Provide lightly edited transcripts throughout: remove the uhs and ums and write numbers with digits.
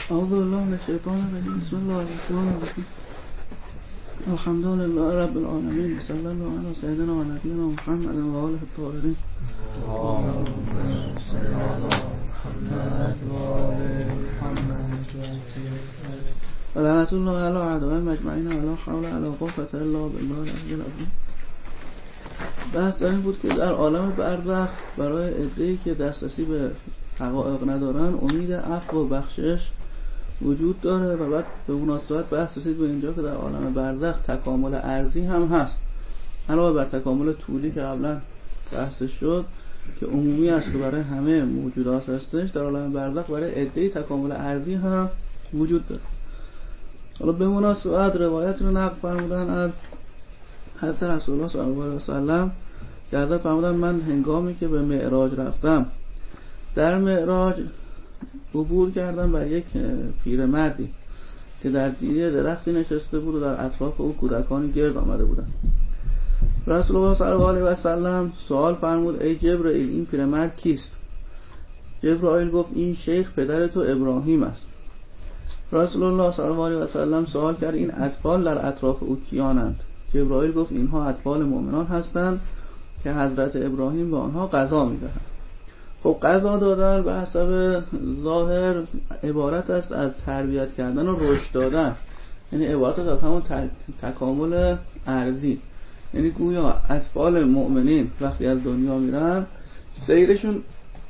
اعوذ بالله من الشیطان الرجیم. بسم الله الرحمن الرحیم. الحمد لله رب العالمین. صلی الله علی سیدنا و نبینا محمد و آله الطاهرین. لعنت الله علی اعدائهم اجمعین و لا حول ولا قوة الا بالله العلی العظیم. بحث در این بود که در عالم برزخ برای عده‌ای که دسترسی به حقایق ندارن امید عفو و بخشش وجود داره و بعد به مناسبت بحث رسید به اینجا که در عالم برزخ تکامل ارضی هم هست، علاوه بر تکامل طولی که قبلا بحث شد که عمومی است که برای همه موجودات هستش، در عالم برزخ برای عده‌ای تکامل ارضی هم وجود داره. حالا به مناسبت روایت رو نقل فرمودن از حضرت رسول الله صلی الله علیه و سلم که حضرت فرمودن من هنگامی که به معراج رفتم در معراج عبور کردم بر یک پیرمردی که در دیده درختی نشسته بود و در اطراف او کودکانی گرد آمده بودند. رسول الله صلی الله علیه و سلم سوال فرمود ای جبرائیل این پیرمرد کیست؟ جبرائیل گفت این شیخ پدر تو ابراهیم است. رسول الله صلی الله علیه و سلم سوال کرد این اطفال در اطراف او کیانند؟ جبرائیل گفت اینها اطفال مؤمنان هستند که حضرت ابراهیم به آنها غذا میدهند. خب غذا دادن به حسب ظاهر عبارت است از تربیت کردن و رشد دادن، یعنی عبارت است از همون تکامل ارضی. یعنی گویا اطفال مؤمنین وقتی از دنیا میرن سیرشون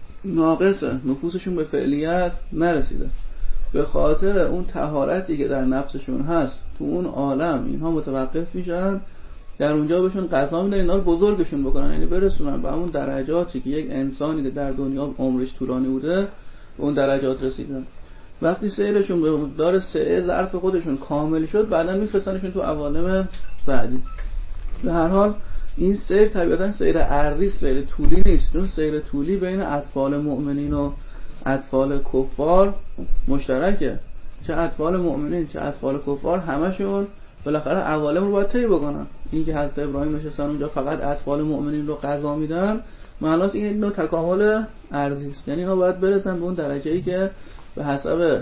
ناقصه، نفوسشون به فعلیت نرسیده، به خاطر اون طهارتی که در نفسشون هست تو اون عالم اینها متوقف میشن، در اونجا بهشون غذا میدن اینا رو بزرگشون بکنن، یعنی برسونن به همون درجاتی که یک انسانی که در دنیا عمرش طولانی بوده به اون درجات رسیدن. وقتی سیرشون به مقدار سعه ظرف خودشون کامل شد بعداً میفرستنشون تو عوالم بعدی. به هر حال این سیر طبیعتاً سیر ارضی، سیر طولی نیست، چون سیر طولی بین اطفال مؤمنین و اطفال کفار مشترکه. چه اطفال مؤمنین چه اطفال کفار همشون بالاخره عوالم رو باید طی بکنن. این که حضرت ابراهیم نشستن اونجا فقط اطفال مؤمنین رو غذا میدن معناست این نوع تکامل ارضی است، یعنی اینا باید برسن به اون درجه‌ای که به حسب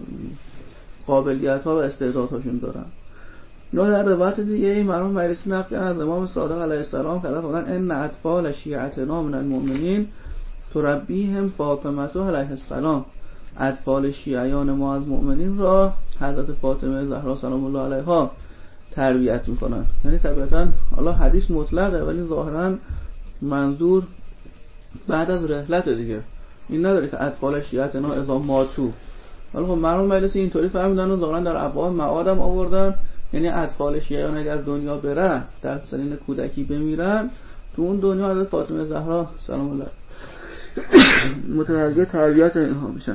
قابلیت‌ها و استعدادهاشون دارن. نه در روایت دیگه این مرحوم مجلسی نقل از امام صادق علیه السلام که فرمودن ان اطفال شیعتنا من المؤمنین تربیهم فاطمه علیه السلام، اطفال شیعیان ما از مؤمنین را حضرت فاطمه زهرا سلام الله علیها تربیت میکنن. یعنی طبیعتاً حالا حدیث مطلقه ولی ظاهراً منظور بعد از رحلت دیگه، این نداره که اطفال شیعتنا اذا ماتو. حالا خب مرحوم مجلسی اینطوری فهمیدن و ظاهراً در ابواب معادم آوردن، یعنی اطفال شیعیان اگر دنیا برن در سنین کودکی بمیرن تو اون دنیا حضرت فاطمه زهرا سلام الله متوجه تربیت اینها میشن.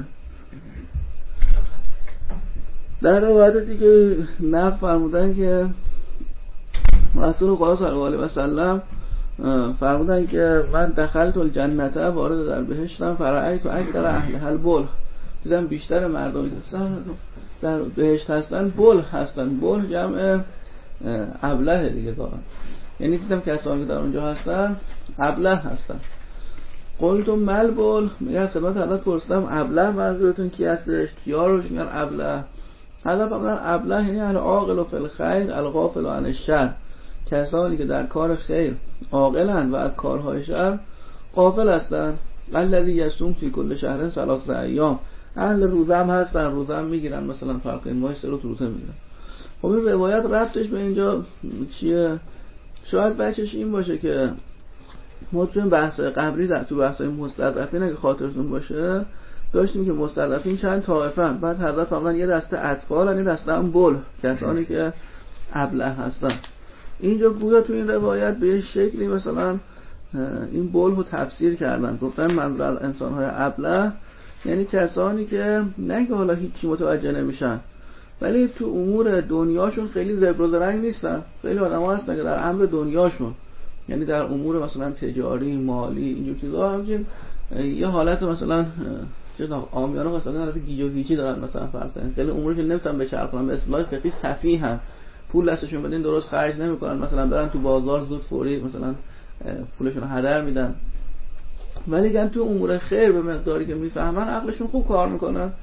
در روایت دیگه نقل فرمودن که رسول خدا صلی الله علیه و سلم فرمودن که من دخلت الجنت، وارد در بهشتم، فرأیت اکثر اهلها البلح، دیدم بیشتر مردمی که در بهشت هستن بلح هستن. بلح جمع ابله دیگه دارن، یعنی دیدم کسانی که در اونجا هستن ابله هستن. قلت مل بلح، میگه خدمت حضرت پرسیدم ابله منظورتون کی هستش؟ کیا رو میگن ابله؟ حضرت فرمودن ابله یعنی العاقل فی الخیر الغافل عن الشر، کسانی که در کار خیر عاقلند و از کارهای شر غافل هستند. الذی یصوم فی کل شهر 3 ایام، اهل روزه هم هستن، روزه هم میگیرن، مثلا فرق این ماه 3 روز روزه میگیرن. خب این روایت ربطش به اینجا چیه؟ شاید بچش این باشه که ما توی بحث قبلی در تو بحث مستضعفین اگه خاطرتون باشه داشتیم که مستضعفین چند طایفه ان، بعد حضرت فرمودن یه دسته اطفال، یه دسته هم بلح، کسانی که ابله هستن. اینجا گویا تو این روایت به یه شکلی مثلا این بلح رو تفسیر کردن، گفتن منظور از انسان‌های ابله یعنی کسانی که نه که حالا هیچی متوجه نمیشن ولی تو امور دنیاشون خیلی زبر و زرنگ نیستن. خیلی آدم‌ها هستن که در امر دنیاشون، یعنی در امور مثلا تجاری مالی اینجور چیزا همچین یه حالت مثلا عامیانه مثلا حالت گیج و گیجی دارن، مثلا فرق دارن، خیلی امورشون نمیتونن بچرخونن، به اصطلاح فقهی سفیهن، پول دستشون بدین درست خرج نمیکنن، مثلا برن تو بازار زود فوری مثلا پولشون رو هدر میدن. ولی گن تو امور خیر به مقداری که میفهمن عقلشون خوب کار میکنن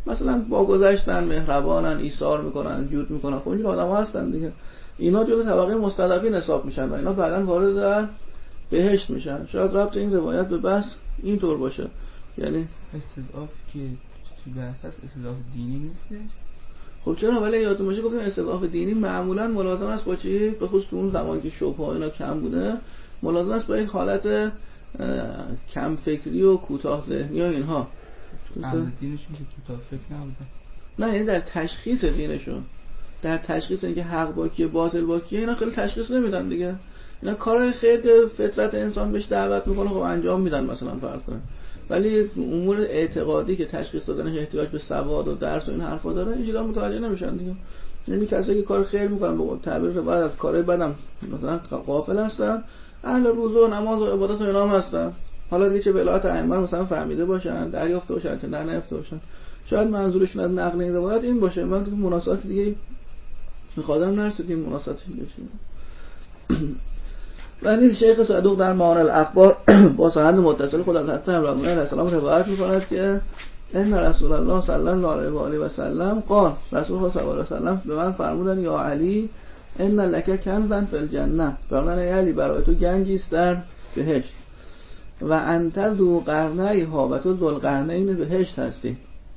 مثلا با گذشتن مهربانن، ایثار میکنن، جود میکنن، خب اینجور آدم‌ها هستن دیگه. اینا جزو طبقه مستضعفین حساب میشن و اینا بعداً وارد در بهشت میشن. شاید ربط این روایت به بحث اینطور باشه. یعنی استضعاف که تو بحث هست استضعاف دینی نیست. خب چرا؟ ولی یادتون باشه گفتیم استضعاف دینی معمولا ملازم است با چی؟ به خصوص تو اون زمانی که شبهه اینا کم بوده، ملازم است با این حالت کم فکری و کوتاه ذهنی و اینها. اهل دینشون که کوتاه فکر نبوده. نه یعنی در تشخیص دینشون، در تشخیص اینکه حق با کیه باطل با کیه، اینا خیلی تشخیص نمیدن دیگه. اینا کارهای خیر که فطرت انسان بهش دعوت میکنه خب انجام میدن مثلا فرض کنن، ولی امور اعتقادی که تشخیص دادنش احتیاج به سواد و درس و این حرفا داره اینجوری متوجه نمیشن دیگه. یعنی کسایی که کار خیر میکنن به تعبیر روایت از کارهای بدم مثلا غافل هستن، اهل روزه و نماز و عبادت و اینا هم هستن. حالا دیگه چه ولایت ائمه مثلا فهمیده باشن، دریافته باشن، چه در نیافته باشن، شاید منظورشون از نقل این روایت این باشه. من تو مناسبات دیگه می‌خوادم نرسیدیم مناسباتش بشه. ولی شیخ صدوق در معانی الاخبار با سند متصل خود از حضرت ابراهیم علیه السلام روایت می‌کند که ان رسول الله صلی الله علیه و آله و سلم قال، رسول الله صلی الله علیه و سلم به من فرمودند یا علی ان لک کنزا فی الجنه، فرمودند ای علی برای تو گنجی است در بهشت، و انت ذو قرنیها و تو ذوالقرنین بهشت هستی،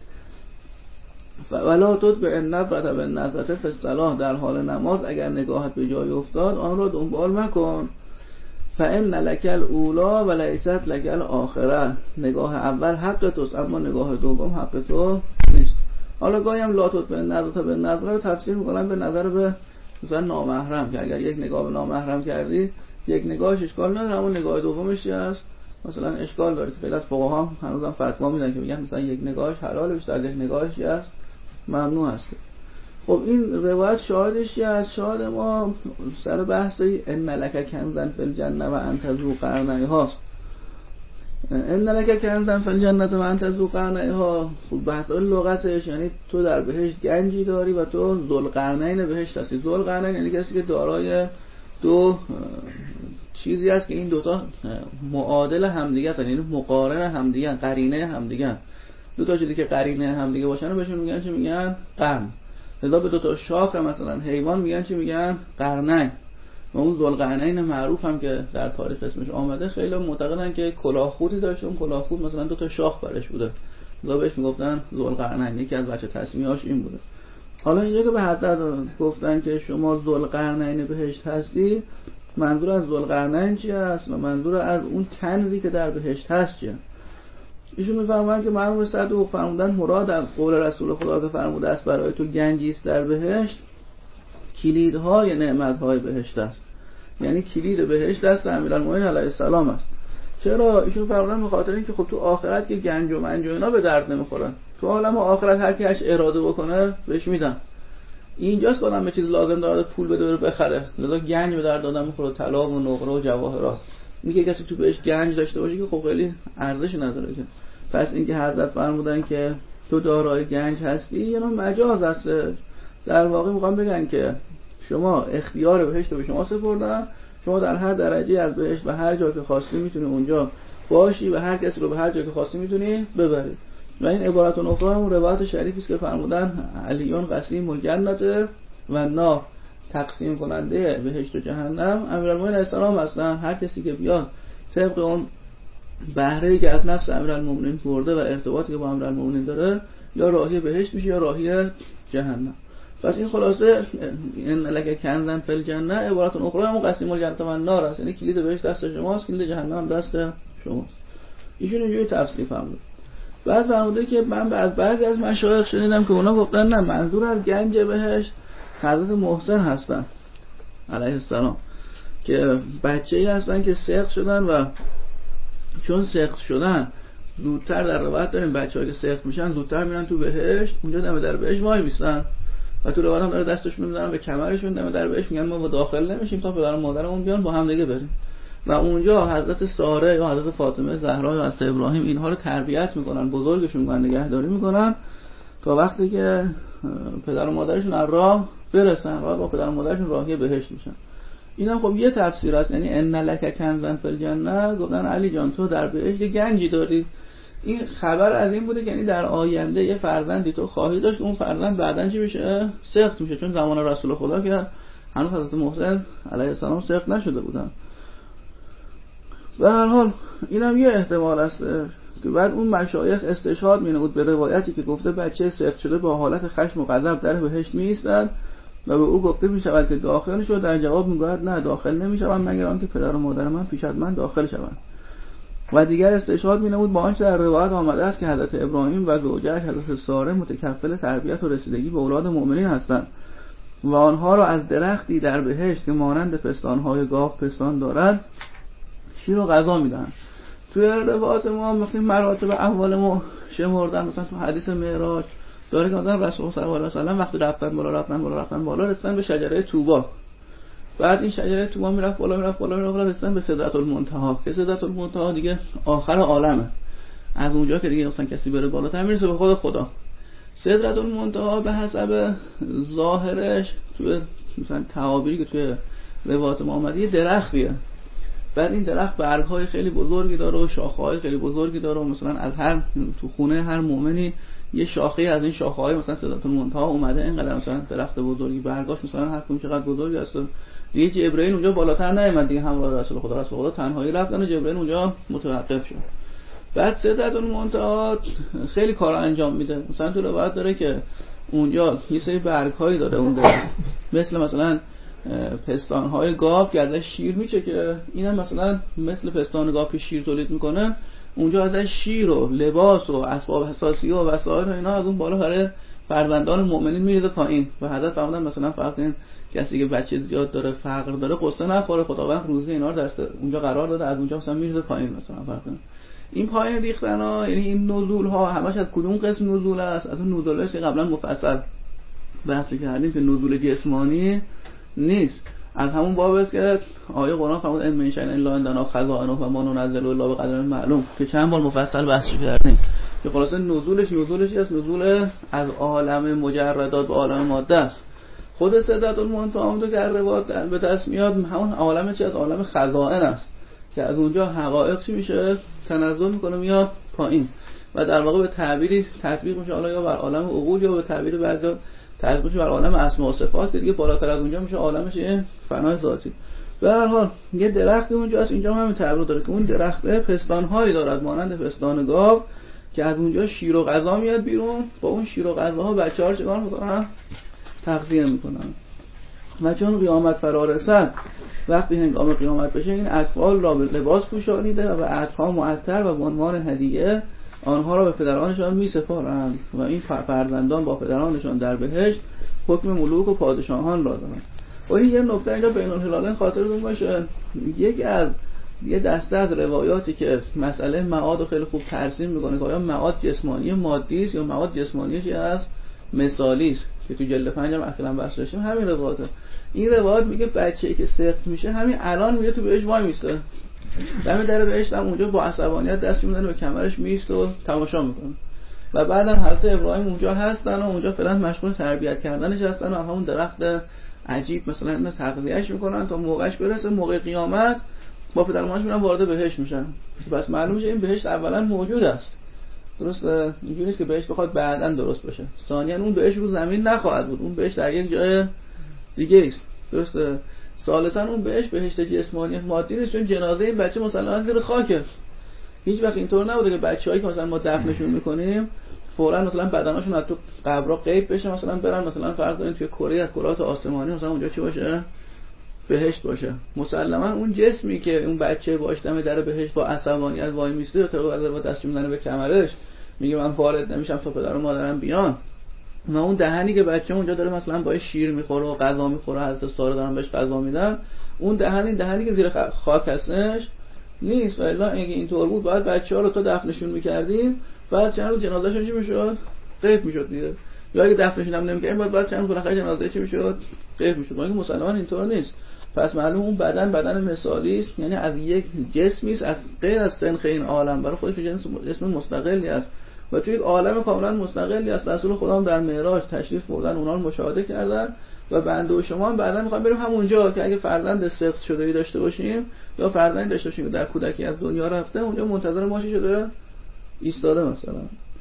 ولا تتبع النظرة بالنظرة فی الصلاة، در حال نماز اگر نگاهت به جای افتاد آن را دنبال مکن، فإن لک الاولی و لیست لک الاخره، نگاه اول حق توست اما نگاه دوم حق تو نیست. حالا گاهی هم لا تتبع النظرة بالنظرة رو تفسیر میکنن به نظر به مثلا نامحرم، که اگر یک نگاه به نامحرم کردی یک نگاهش اشکال نداره اما نگاه دومش چی است مثلا اشکال داره، که فعلا فقها هم هنوزم فتوا میدن که میگن مثلا یک نگاهش حلاله بیشتر یک نگاهش چی است ممنوع است. خب این روایت شاهدش چی است؟ شاهد ما سر بحث ان لک کنزا فی الجنه و انت ذو قرنیها، ان لک کنزا فی الجنه و انت ذو قرنیها، خب بحث لغتش یعنی تو در بهشت گنجی داری و تو ذوالقرنین بهشت هستی. ذوالقرنین یعنی کسی که دارای دو چیزی است که این دوتا معادل همدیگه هستن، یعنی مقارن همدیگه، قرینه همدیگه. دو تا چیزی که قرینه همدیگه باشن بهشون میگن چی؟ میگن قرن. لذا به دو تا شاخ مثلا حیوان میگن چی؟ میگن قرنین. و اون ذوالقرنین معروف هم که در تاریخ اسمش آمده، خیلی معتقدن که کلاهخودی داشت، اون کلاهخود مثلا دو تا شاخ برش بوده، لذا بهش میگفتن ذوالقرنین. یکی از بچه تسمیه‌هاش این بوده. حالا اینجا که به حضرت گفتن که شما ذوالقرنین بهشت هستی، منظور از ذوالقرنین چی است و منظور از اون کنزی که در بهشت هست چیه؟ ایشون میفرمایند که مرحوم صدوق فرمودن مراد از قول رسول خدا که فرموده است برای تو گنجی است در بهشت، کلیدهای نعمت‌های بهشت است. یعنی کلید بهشت دست امیرالمومنین علیه السلام است. چرا؟ ایشون فرمودن به خاطر اینکه خب تو آخرت که گنج و منج و اینا به درد نمیخورن، تو عالم آخرت هر کی هر اراده بکنه بهش میدن. اینجاست که آدم به چیز لازم داره پول بده بره بخره، لذا گنج به درد آدم میخوره، طلا و نقره و جواهرات. میگه کسی تو بهش گنج داشته باشه که خب خیلی ارزش نداره که. پس اینکه حضرت فرمودن که تو دارای گنج هستی یعنی مجاز است. در واقع میخوام بگن که شما اختیار بهشت رو به شما سپردن، شما در هر درجه از بهشت و هر جا که خواستی میتونی اونجا باشی و هر کسی رو به هر جا که خواستی میتونی ببری. و این عبارت اخرى هم روایت شریفی است که فرمودن علیون قسیم الجنت و نار، تقسیم کننده بهشت و جهنم امیرالمومنین علیه السلام هستن. هر کسی که بیاد طبق اون بهره‌ای که از نفس امیرالمومنین برده و ارتباطی که با امیرالمومنین داره یا راهی بهشت میشه یا راهی جهنم. پس این خلاصه ان لک کنزا فی الجنه عبارت اخرى هم قسیم الجنت و النار است، یعنی کلید بهشت دست شماست، کلید جهنم دست شماست. ایشون اینجوری تفسیر فرموده. بعد فرموده که من از بعضی از مشایخ شنیدم که اونا گفتن نه منظور از گنج بهشت حضرت محسن هستن علیه السلام، که بچه‌ای هستن که سقط شدن و چون سقط شدن زودتر در روایت داریم بچه‌ها که سقط میشن زودتر میرن تو بهشت، اونجا دم در بهشت وای میستن و تو روایت هم داره دستشون میذارن به کمرشون دم در بهشت، میگن ما داخل نمیشیم تا پدر و مادرمون بیان با هم دیگه بریم. و اونجا حضرت ساره یا حضرت فاطمه زهرا یا حضرت ابراهیم اینها رو تربیت میکنن، بزرگشون میکنن، نگهداری میکنن تا وقتی که پدر و مادرشون از راه برسن و با پدر و مادرشون راهی بهشت میشن. اینم خب یه تفسیر است، یعنی ان لک کنزا فی الجنه، گفتن علی جان تو در بهشت گنجی داری، این خبر از این بوده که یعنی در آینده یه فرزندی تو خواهی داشت که اون فرزند بعداً چی بشه؟ سقط میشه، چون زمان رسول خدا که هنوز حضرت محسن علیه السلام سقط نشده بودن. به هر حال اینم یه احتمال است که بعد اون مشایخ استشهاد می‌نمود به روایتی که گفته بچه سقط شده با حالت خشم و غضب در بهشت می‌ایستد و به او گفته می‌شود که داخل شو، در جواب می‌گوید نه داخل نمی‌شوم مگر آنکه پدر و مادر من پیش از من داخل شوند. و دیگر استشهاد می‌نمود با آنچه در روایت آمده است که حضرت ابراهیم و زوجه‌اش حضرت ساره متکفل تربیت و رسیدگی به اولاد مؤمنین هستند و آنها را از درختی در بهشت که مانند پستان‌های گاو پستان دارد شیر و غذا میدهند. توی روایات ما وقتی مراتب احوال ما شمردن، مثلا تو حدیث معراج داره که مثلا رسول صلی الله علیه و سلم وقتی رفتن بالا رسیدن به شجره طوبا، بعد این شجره طوبا میرفت بالا رسیدن به سدرة المنتهی که سدرة المنتهی دیگه آخر عالمه، از اونجا که دیگه مثلا کسی بره بالاتر میرسه به خود خدا. سدرة المنتهی به حسب ظاهرش توی مثلا تعابیری که توی روایات ما اومده یه درختیه، بعد این درخت برگ‌های خیلی بزرگی داره و شاخه‌های خیلی بزرگی داره و مثلا از هر تو خونه هر مؤمنی یه شاخه از این شاخه‌های مثلا سدرة المنتهی اومده، اینقدر مثلا درخت بزرگی برگاش مثلا هر کدوم چقدر بزرگی است. دیگه جبرئیل اونجا بالاتر نیامد دیگه، همراه رسول خدا تنهایی رفتن و جبرئیل اونجا متوقف شد. بعد سدرة المنتهی خیلی کار انجام میده، مثلا تو روایت داره که اونجا یه سری برگ‌هایی داره اون درخت مثلا پستان‌های گاو که ازش شیر میشه، که اینم مثلا مثل پستان گاو که شیر تولید میکنه، اونجا ازش شیر و لباس و اسباب حساسیه و وسایل و اینا از اون بالا برای فرزندان مؤمنین میریزه پایین. و حضرت فرمودن مثلا فرض کن کسی که بچه زیاد داره، فقر داره، قصه نخوره، خداوند روزی اینا رو در اونجا قرار داده، از اونجا مثلا میریزه پایین. مثلا فرض کن این پایین ریختنا، یعنی این نزول ها همش از کدوم قسم نزول است؟ از اون نزولش قبلا مفصل بحث کردیم که نزول جسمانی نیست، از همون باب است که آیه قرآن فرمود ان من شیء الا عندنا خزائنه و ما ننزل الا بقدر معلوم، که چند بار مفصل بحث کردیم که خلاصه نزولش است، نزول از عالم مجردات به عالم ماده است. خود سدرة المنتهی هم که روایات به دست میاد همون عالم چی از عالم خزائن است که از اونجا حقایق چی میشه تنزل میکنه میاد پایین و در واقع به تعبیری تطبیق میشه حالا یا بر عالم عقول یا به تعبیر بعضی تطبیق میشه بر عالم اسماء و صفات که دیگه بالاتر از اونجا میشه عالمش فنای ذاتی. به هر حال یه درختی اونجاست، اینجا هم همین تعبیر داره که اون درخت پستان‌هایی دارد مانند پستان گاو که از اونجا شیر و غذا میاد بیرون، با اون شیر و غذاها بچه‌ها چیکار میکنن؟ تغذیه میکنن. و چون قیامت فرا رسد، وقتی هنگام قیامت بشه، این اطفال را به لباس پوشانیده و به عطرها معطر و به عنوان هدیه آنها را به پدرانشان میسپارند و این فرزندان با پدرانشان در بهشت حکم ملوک و پادشاهان را دارند. و این یه نکته اینجا بین الهلالین خاطرتون باشه، یه دسته از روایاتی که مسئله معاد رو خیلی خوب ترسیم میکنه که آیا معاد جسمانی مادی است یا معاد جسمانی چی است مثالی است، که تو جلد 5 هم اخیراً بحث داشتیم همین روایاته. این روایت میگه بچه‌ای که سقط میشه همین الان میره تو بهشت وای میسته، دم در بهشت هم اونجا با عصبانیت دست میزنه به کمرش میسته و تماشا میکنه. و بعدم حضرت ابراهیم اونجا هستن و اونجا فعلا مشغول تربیت کردنش هستن و همون درخت عجیب مثلا اینا تغذیه‌اش میکنن تا موقعش برسه، موقع قیامت با پدر و مادرش میرن وارد بهشت میشن. پس معلوم میشه این بهشت اولا موجود است، درسته؟ اینجوری نیست که بهشت بخواد بعداً درست بشه. ثانیاً اون بهشت رو زمین نخواهد بود، اون بهشت در یک جای دیگه است، درسته؟ ثالثاً اون بهشت جسمانی مادی نیست، چون جنازه این بچه مسلماً زیر خاکه. هیچ وقت اینطور نبوده که بچه‌هایی که مثلا ما دفنشون میکنیم فوراً مثلا بدنشون از تو قبرها غیب بشه، مثلا برن مثلا فرض کنید توی کره از کرات آسمانی مثلا اونجا چی باشه؟ بهشت باشه. مسلماً اون جسمی که اون بچه باش دم در بهشت با عصبانیت وای میسته تا با دستش میزنه به کمرش میگه من وارد نمیشم تا پدر و مادرم بیان، و اون دهنی که بچه اونجا داره مثلا با شیر میخوره و غذا میخوره، حضرت ساره دارن بهش غذا میدن، اون دهنی که زیر خاک هستش نیست. و الا اگه اینطور بود باید بچه‌ها رو تا دفنشون میکردیم بعد چند روز جنازه‌شون چی میشد؟ غیب میشد دیگه. یا اگه دفنشون هم نمیکردیم بعد چند روز بالاخره جنازه چی میشد؟ غیب میشد. ولی مسلماً اینطور نیست. پس معلوم اون بدن مثالی است، یعنی از یک جسمی است، از غیر از سنخ این عالم، برای خودش جسم مستقلی است و توی یک عالم کاملا مستقلی است. رسول خدا هم در معراج تشریف بردن، اونها رو مشاهده کردن و بنده و شما هم بعدا می‌خوایم بریم همونجا که اگه فرزند سقط شده‌ای داشته باشیم یا فرزندی داشته باشیم در کودکی از دنیا رفته، اونجا منتظر ما چی شده؟ ایستاده مثلا.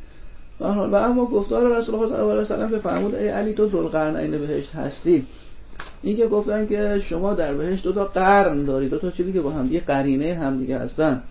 و اما گفتار رسول الله صلی الله علیه و سلم که فرمود ای علی تو ذوالقرنین بهشت هستی، این که گفتن که شما در بهشت 2 تا قرن داری، 2 تا چیزی که با هم دیگه قرینه هم دیگه هستن.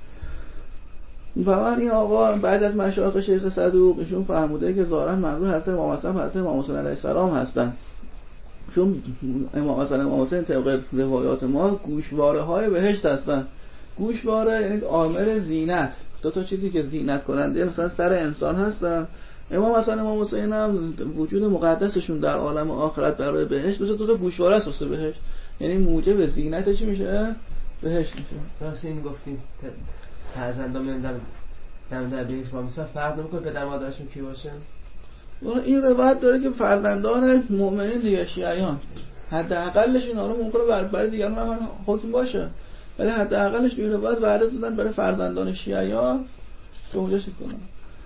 و من این آقا بعد از مشایخ شیخ صدوق ایشون فرموده که ظاهرا منظور حضرت امام حسن و حضرت امام حسین علیه السلام هستن، چون امام حسن و امام حسین طبق روایات ما گوشواره های بهشت هستن. گوشواره یعنی عامل زینت، 2 تا چیزی که زینت کننده مثلا سر انسان هستن. امام حسن و امام حسین هم وجود مقدسشون در عالم آخرت برای بهشت مثل 2 تا گوشواره است واسه بهشت، یعنی موجب زینت چی میشه؟ بهشت میشه. راست این گفتیم فرزندان در بهشت با مثلا فرق نمیکنه پدر مادرشون کی باشه. این روایت داره که فرزندان مؤمنین دیگه شیعیان حداقلش اینا رو ممکنه برای دیگران هم حکم باشه، ولی حداقلش این روایت وعده دادن برای فرزندان شیعیان که اونجا چی کنن.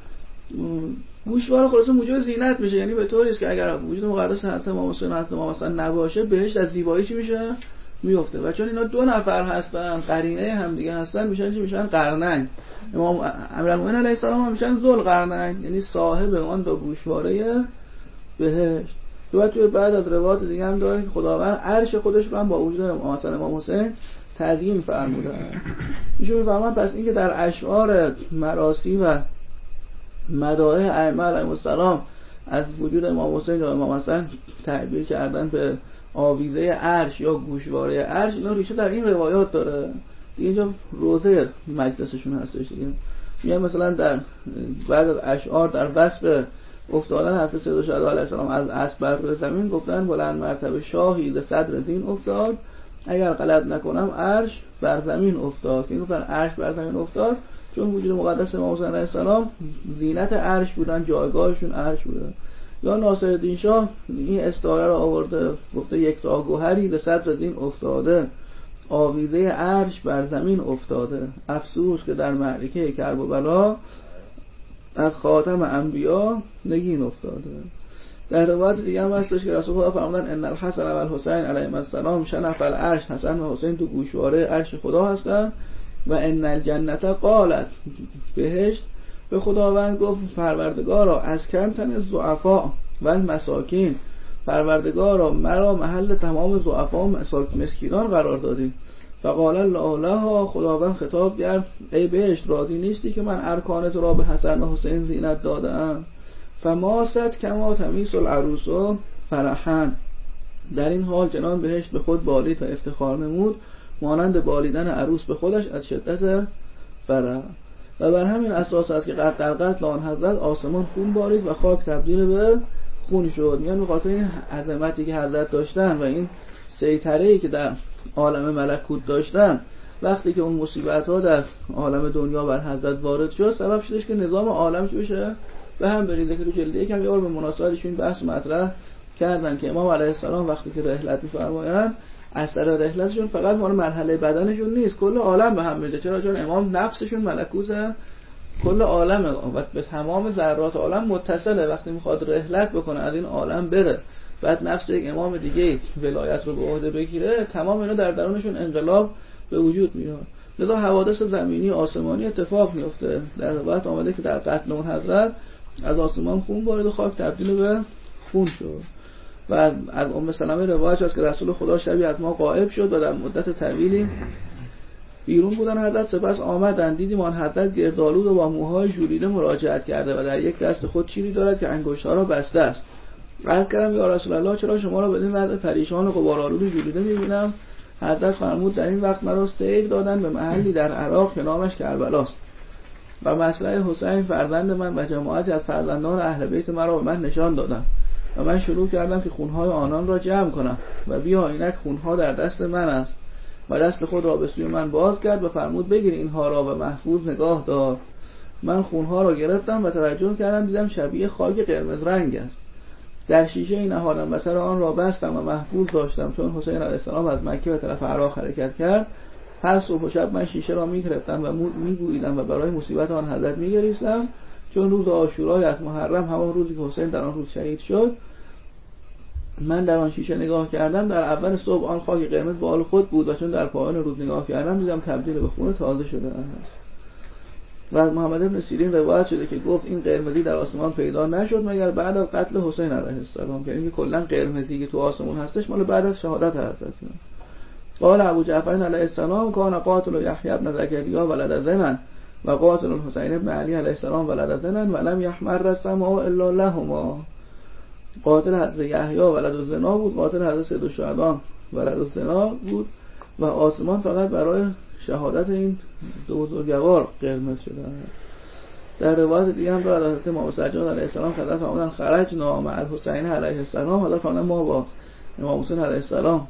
گوشواره خلاصه موجب زینت میشه، یعنی به طوری است که اگر وجود مقدس حضرت امام حسین و حضرت امام حسن نباشه بهشت از زیبایی چی میشه؟ میفته. و چون اینا 2 نفر هستن قرینه هم دیگه هستن میشن چی میشن؟ قرنین. امام امیرالمومنین علیه السلام هم میشن ذوالقرنین، یعنی صاحب اون 2 گوشواره بهشت. توی بعد از روایات دیگه هم داره که خداوند عرش خودش رو هم با وجود امام حسن و امام حسین تزیین فرموده. میشه میفهمن پس این که در اشعار مراسی و مدائح ائمه علیهم السلام از وجود امام حسین و امام حسن تعبیر کردن به آویزه عرش یا گوشواره عرش، اینا ریشه در این روایات داره. اینجا روزه مجلسشون هستش دیگه. میگن مثلا در بعد از اشعار در وصف افتادن حضرت سید الشهدا علیه السلام از اسب بر روی زمین گفتن بلند مرتبه شاهی ز صدر دین افتاد، اگر غلط نکنم عرش بر زمین افتاد. این گفتن عرش بر زمین افتاد چون وجود مقدس امام حسین علیه السلام زینت عرش بودن، جایگاهشون عرش بودن. یا ناصرالدین شاه این استعاره رو آورده، گفته یک تا گوهری به صدر دین افتاده، آویزه عرش بر زمین افتاده، افسوس که در معرکه کرب و بلا از خاتم انبیا نگین افتاده. در روایت دیگه هم هستش که رسول الله فرمودن ان الحسن و الحسین علیهم السلام شنف العرش، حسن و حسین تو گوشواره عرش خدا هستن. و ان الجنت قالت، بهشت به خداوند گفت پروردگارا از کنتن ضعفا و المساکین، پروردگارا مرا محل تمام ضعفا و مسکینان قرار دادی. فقال الله لها، خداوند خطاب کرد ای بهشت راضی نیستی که من ارکان تو را به حسن و حسین زینت دادم؟ فماست کما تمیس العروس و فرحن، در این حال جنان بهشت به خود بالید و افتخار نمود مانند بالیدن عروس به خودش از شدت فرح. و بر همین اساس است که در قتل آن حضرت آسمان خون بارید و خاک تبدیل به خون شد. میان به خاطر این عظمتی که حضرت داشتن و این سیطره‌ای که در عالم ملکوت داشتن، وقتی که اون مصیبت ها در عالم دنیا بر حضرت وارد شد سبب شدش که نظام عالم چی بشه؟ به هم بریزه. که تو جلد یکم یه بار به مناسبتش این بحث مطرح کردن که امام علیه السلام وقتی که رحلت می‌فرمایند اثر رحلتشون فقط مال مرحله بدنشون نیست، کل عالم به هم میره. چرا؟ چون امام نفسشون ملکوت کل عالمه و به تمام ذرات عالم متصله. وقتی میخواد رحلت بکنه از این عالم بره، بعد نفس یک امام دیگه ولایت رو به عهده بگیره، تمام اینا در درونشون انقلاب به وجود میاد. لذا حوادث زمینی آسمانی اتفاق میفته. در روایت آمده که در قتل اون حضرت از آسمان خون بارید و خاک تبدیل به خون شد. و از ام سلمه روایت هست که رسول خدا شبی از ما غائب شد و در مدت طویلی بیرون بودن حضرت. سپس آمدن دیدیم آن حضرت گردآلود و با موهای ژولیده مراجعت کرده و در یک دست خود چیزی دارد که انگشت‌ها را بسته است. عرض کردم یا رسول الله چرا شما را بدین وضع پریشان و غبارآلود و ژولیده می‌بینم؟ حضرت فرمود در این وقت مرا سیر دادن به محلی در عراق که نامش کربلاست و مصرع حسین فرزند من و جماعتی از فرزندان اهل بیت مرا به من نشان دادن و من شروع کردم که خونهای آنان را جمع کنم و بیا اینک خونها در دست من است. و دست خود را به سوی من باز کرد و فرمود بگیر اینها را و محفوظ نگاه دار. من خونها را گرفتم و توجه کردم دیدم شبیه خاک قرمز رنگ است. در شیشه این نهادم و سر آن را بستم و محفوظ داشتم. چون حسین علیه السلام از مکه به طرف عراق حرکت کرد، هر صبح و شب من شیشه را می‌گرفتم و می‌گوییدم و برای مصیبت آن حضرت می‌گریستم. چون روز عاشورای از محرم، همان روزی که حسین در آن روز شهید شد، من در آن شیشه نگاه کردم، در اول صبح آن خاک قرمز بال خود بود و چون در پایان روز نگاه کردم دیدم تبدیل به خون تازه شده است. و از محمد بن سیرین روایت شده که گفت این قرمزی در آسمان پیدا نشد مگر بعد از قتل حسین علیه السلام، که این کلا قرمزی که تو آسمون هستش مال بعد از شهادت حضرت. قال ابو جعفر علیه السلام کان قاتل یحیی بن زکریا ولد زنا و قاتل الحسین بن علی علیه السلام ولد زنا ولم یحمر السماء الا لهما. قاتل حضرت یحیی ولد زنا بود، قاتل حضرت سید الشهدا ولد زنا بود و آسمان فقط برای شهادت این دو بزرگوار قرمز شده. در روایت دیگه هم دارد حضرت امام سجاد علیه السلام خدا فرمودن خرجنا مع الحسین علیه السلام، حالا فرمودن ما با امام حسین علیه السلام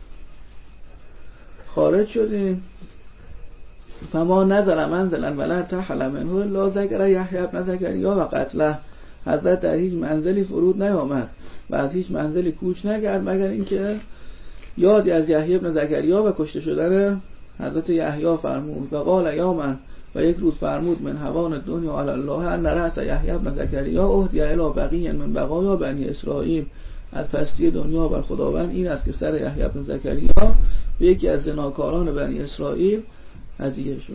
خارج شدیم. فما نزل منزلا ولا ارتحل منه الا ذکر یحیی بن زکریا و قتله. حضرت در هیچ منزلی فرود نیامد و از هیچ منزلی کوچ نکرد مگر اینکه یادی از یحیی بن زکریا و کشته شدن حضرت یحیی فرمود. و قال یوما، و یک روز فرمود من هوان الدنیا علی الله ان رأس یحیی بن زکریا اهدی الی بقیه من بقایا بنی اسرائیل. از پستی دنیا بر خداوند این است که سر یحیی بن زکریا به یکی از زناکاران بنی اسرائیل هدیه شد.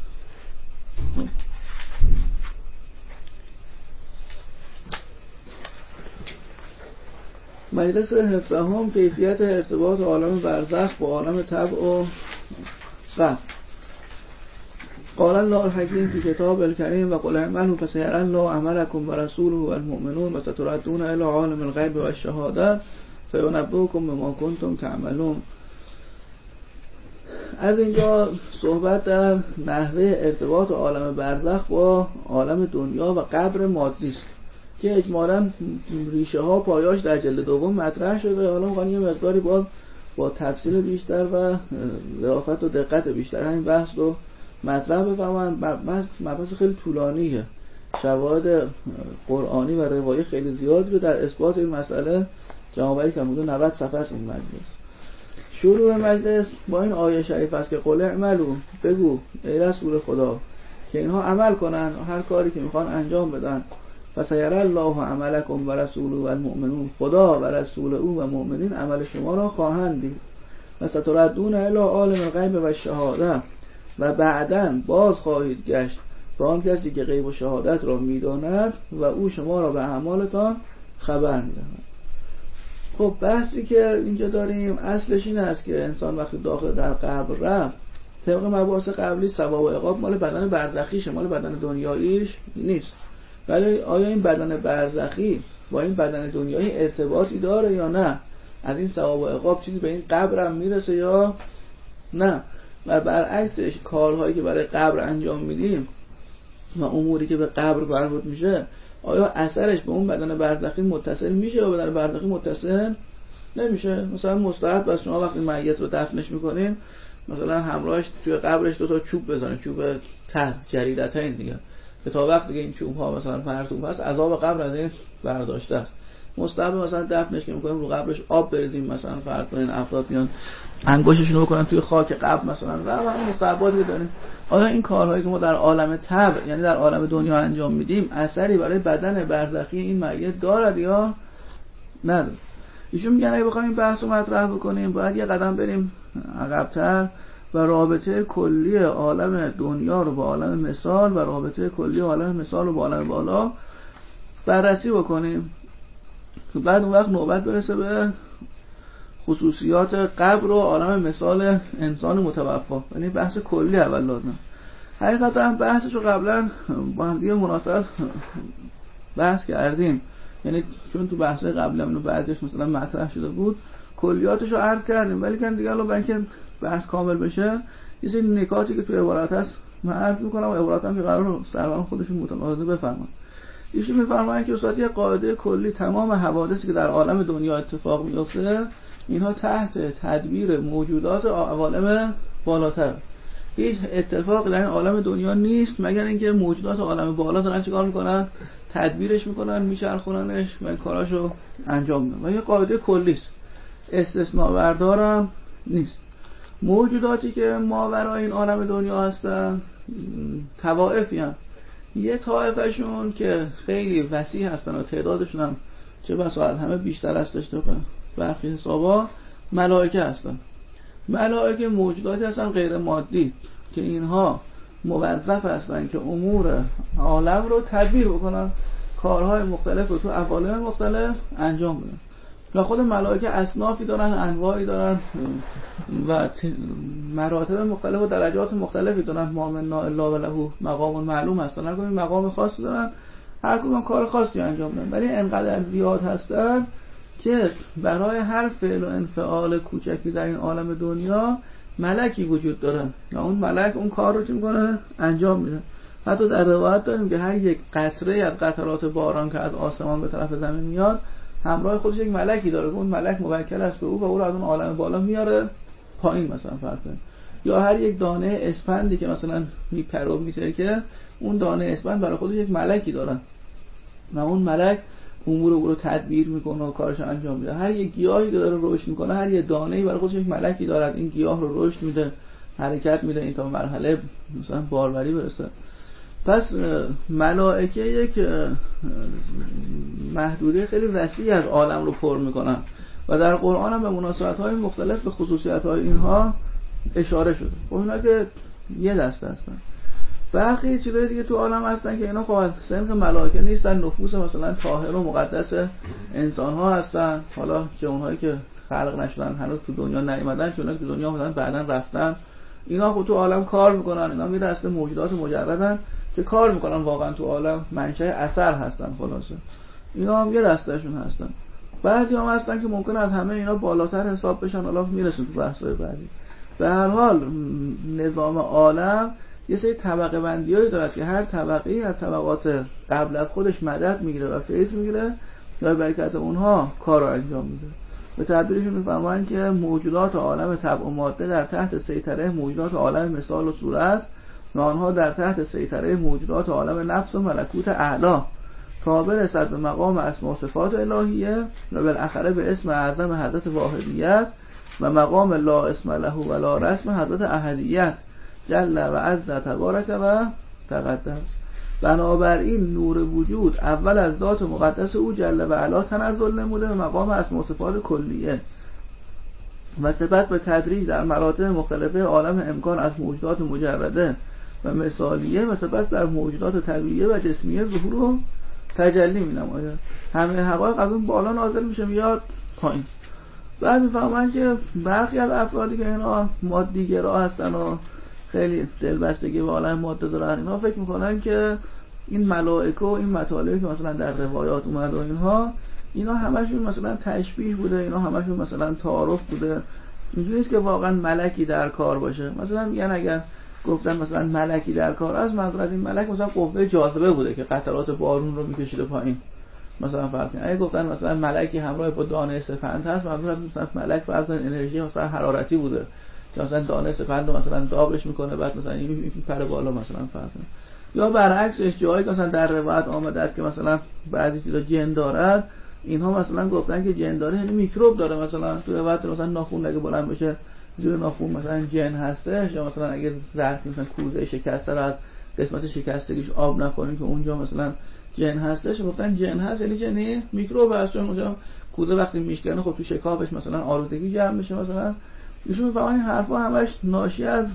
مجلس 17 کیفیت ارتباط عالم برزخ با عالم طبع و قبر. قال الله الحکیم فی کتاب الکریم و قل اعملوا فسیری الله عملکم و رسوله و المؤمنون و ستردون الی عالم الغیب و الشهاده فینبئکم بما کنتم تعملون. از اینجا صحبت در نحوه ارتباط عالم برزخ با عالم دنیا و قبر مادی است که اجمالاً ریشه ها پایاش در جلد دوم مطرح شده. حالا می‌خوام یه مقداری با تفصیل بیشتر و ظرافت و دقت بیشتر همین بحث رو مطرح بفهمم. مبحث خیلی طولانیه، شواهد قرآنی و روایی خیلی زیادی رو در اثبات این مسئله جمع‌آوری کردن. حدود 90 صفحه است این مجلس. شروع مجلس با این آیه شریف است که قل اعملوا، بگو ای رسول خدا که اینها عمل کنن، هر کاری که میخوان انجام بدن. فسیری الله عملکم و رسوله و المؤمنون، خدا و رسول او و مؤمنین عمل شما را خواهند دید. و ستردون الی عالم الغیب و الشهاده، و بعداً باز خواهید گشت به آن کسی که غیب و شهادت را میداند و او شما را به اعمالتان خبر میدهد. خب بحثی که اینجا داریم اصلش این است که انسان وقتی داخل در قبر رفت، طبق مباحث قبلی ثواب و عقاب مال بدن برزخیشه، مال بدن دنیاییش نیست. ولی آیا این بدن برزخی با این بدن دنیایی ارتباطی داره یا نه؟ از این ثواب و عقاب چیزی به این قبر هم میرسه یا نه؟ و برعکسش کارهایی که برای قبر انجام میدیم و اموری که به قبر مربوط میشه، آیا اثرش به اون بدن برزخی متصل میشه یا بدن برزخی متصل نمیشه؟ مثلا مستحب است شما وقتی میت رو دفنش میکنین مثلا همراهش توی قبرش 2 تا چوب بزنید، چوب تر جریدتین دیگه، که تا وقتی که این چوب ها مثلا مرطوب هست عذاب قبر از این برداشته است. مستحب مثلا دفنش که میکنیم رو قبرش آب بریزیم، مثلا فرض کنین افراد میان انگشتشون رو بکنن توی خاک قبر مثلا، و همین مستحباتی که داریم. آیا این کارهایی که ما در عالم طبع یعنی در عالم دنیا انجام میدیم اثری برای بدن برزخی این میت دارد یا نداره؟ ایشون میگن اگه بخوایم این بحث رو مطرح بکنیم باید یه قدم بریم عقب‌تر و رابطه کلی عالم دنیا رو با عالم مثال و رابطه کلی عالم مثال رو با عالم بالا بررسی بکنیم که بعد اون وقت نوبت برسه به خصوصیات قبر و عالم مثال انسان متوفا. یعنی بحث کلی اول دادم. حقیقتا بحثش رو قبلا با هم دیگه مناسبت بحث کردیم، یعنی چون تو بحث قبلا اینو بعدش مثلا مطرح شده بود کلیاتش رو عرض کردیم، ولی که دیگه الان برای اینکه بحث کامل بشه یه سری نکاتی که تو عبارت هست من عرض میکنم و عبارت هم که قرار سران خودشون متناقض بفهمن. ایشون میفرمایند که اصلا یه قاعده کلی تمام حوادثی که در عالم دنیا اتفاق میفته اینها تحت تدبیر موجودات عوالم بالاتر. هیچ اتفاق در این عالم دنیا نیست مگر اینکه موجودات عالم بالا دارن چیکار میکنن؟ تدبیرش میکنن، میچرخوننش و این کاراشو انجام میدن. و یه قاعده کلی است، استثناء بردارم نیست. موجوداتی که ماورای این عالم دنیا هستن طوائفی هستن. یه طائفشون که خیلی وسیع هستن و تعدادشون هم چه بسا از همه بیشتر است داشته برخی حسابا ملائکه هستن. ملائکه موجوداتی هستن غیر مادی که اینها موظف هستن که امور عالم رو تدبیر بکنن، کارهای مختلف رو تو عوالم مختلف انجام بدن. و خود ملائکه اصنافی دارن، انواعی دارن و مراتب مختلف و درجات مختلفی دارن. ما منا الا وله مقام معلوم هستن، هر کدوم مقام خاصی دارن، هر کدوم کار خاصی انجام میدن، ولی انقدر زیاد هستن که برای هر فعل و انفعال کوچکی در این عالم دنیا ملکی وجود داره و اون ملک اون کار رو چی میکنه؟ انجام میده. حتی در روایت داریم که هر یک قطره از قطرات باران که از آسمان به طرف زمین میاد همراه خودش یک ملکی داره که اون ملک موکل است به او و او رو از اون عالم بالا میاره پایین مثلا فرض کنید. یا هر یک دانه اسپندی که مثلا میپره و میترکه، اون دانه اسپند برای خودش یک ملکی داره و اون ملک امور او رو تدبیر میکنه و کارش انجام میده. هر یک گیاهی که داره رشد میکنه، هر یک دانه‌ای برای خودش یک ملکی دارد، این گیاه رو رشد میده، حرکت میده، این تا مرحله مثلا باروری برسه. پس ملائکه یک محدوده خیلی وسیعی از عالم رو پر میکنن و در قرآن هم به مناسبت‌های مختلف به خصوصیت‌های اینها اشاره شده. خب اینا که یه دسته هستن. برخی چیزای دیگه تو عالم هستن که اینا خب سنخ ملائکه نیستن، نفوس مثلا طاهر و مقدس انسان‌ها هستن، حالا چه اونهایی که خلق نشدن هنوز تو دنیا نیومدن، چه اونایی که تو دنیا اومدن بعداً رفتن، اینا خب تو عالم کار میکنن. اینا میره اصل موجودات مجردن که کار میکنن، واقعا تو عالم منشأ اثر هستن. خلاصه اینا هم یه دستهشون هستن. بعضی هم هستن که ممکن از همه اینا بالاتر حساب بشن، حالا میرسیم تو بحث‌های بعدی. به هر حال نظام عالم یه سری طبقه بندیایی داره که هر طبقه‌ای از طبقات قبل از خودش مدد میگیره و فیض میگیره و برکت اونها کار رو انجام میده. به تعبیرشون میفهمن که موجودات عالم طبع و ماده در تحت سیطره موجودات عالم مثال و صورت و آنها در تحت سیطره موجودات عالم نفس و ملکوت اعلی تا برسد به مقام اسماء و صفات الهیه و بالاخره به اسم اعظم حضرت واحدیت و مقام لا اسم له و لا رسم حضرت احدیت جل و عز تبارک و تقدس. بنابراین نور وجود اول از ذات مقدس او جل و علا تنزل نموده به مقام اسماء و صفات کلیه و سپس به تدریج در مراتب مختلفه عالم امکان از موجودات مجرده و مثالیه و سپس در موجودات طبیعیه و جسمیه ظهور و تجلی می‌نماید. همه حقایق از اون بالا نازل میشه میاد پایین. بعد میفهمن که برخی از افرادی که اینا مادی‌گرا هستن و خیلی دلبستگی به عالم ماده دارن، اینا فکر میکنن که این ملائکه و این مطالبی که مثلا در روایات اومده و اینا همشون مثلا تشبیه بوده، اینا همشون مثلا تعارف بوده. اینجوری نیست که واقعا ملکی در کار باشه. مثلا میگن اگر گفتن مثلا ملکی در کار است، منظور این ملک مثلا قوه جاذبه بوده که قطرات بارون رو میکشیده پایین. مثلا فرض کنید اگه گفتن مثلا ملکی همراه با دانه سپند هست، منظور مثلا ملک فرض انرژی مثلا حرارتی بوده که مثلا دانه سپند رو مثلا داغش میکنه، بعد مثلا این پر بالا مثلا فرض کنید. یا برعکسش جایی که مثلا در روایت آمده است که مثلا بعضی چیزا جن دارد، اینها مثلا گفتن که جن داره یعنی میکروب داره. مثلا تو روایت مثلا ناخن اگه بلند بشه زیر ناخن مثلا جن هستش، یا مثلا اگه ظرف مثلا کوزه شکسته رو از قسمت شکستگیش آب نخوریم که اونجا مثلا جن هستش، گفتن جن هست یعنی جنی میکروب هست، چون اونجا کوزه وقتی میشکنه خب تو شکافش مثلا آلودگی جمع میشه. مثلا ایشون میفهمن این حرفا همش ناشی از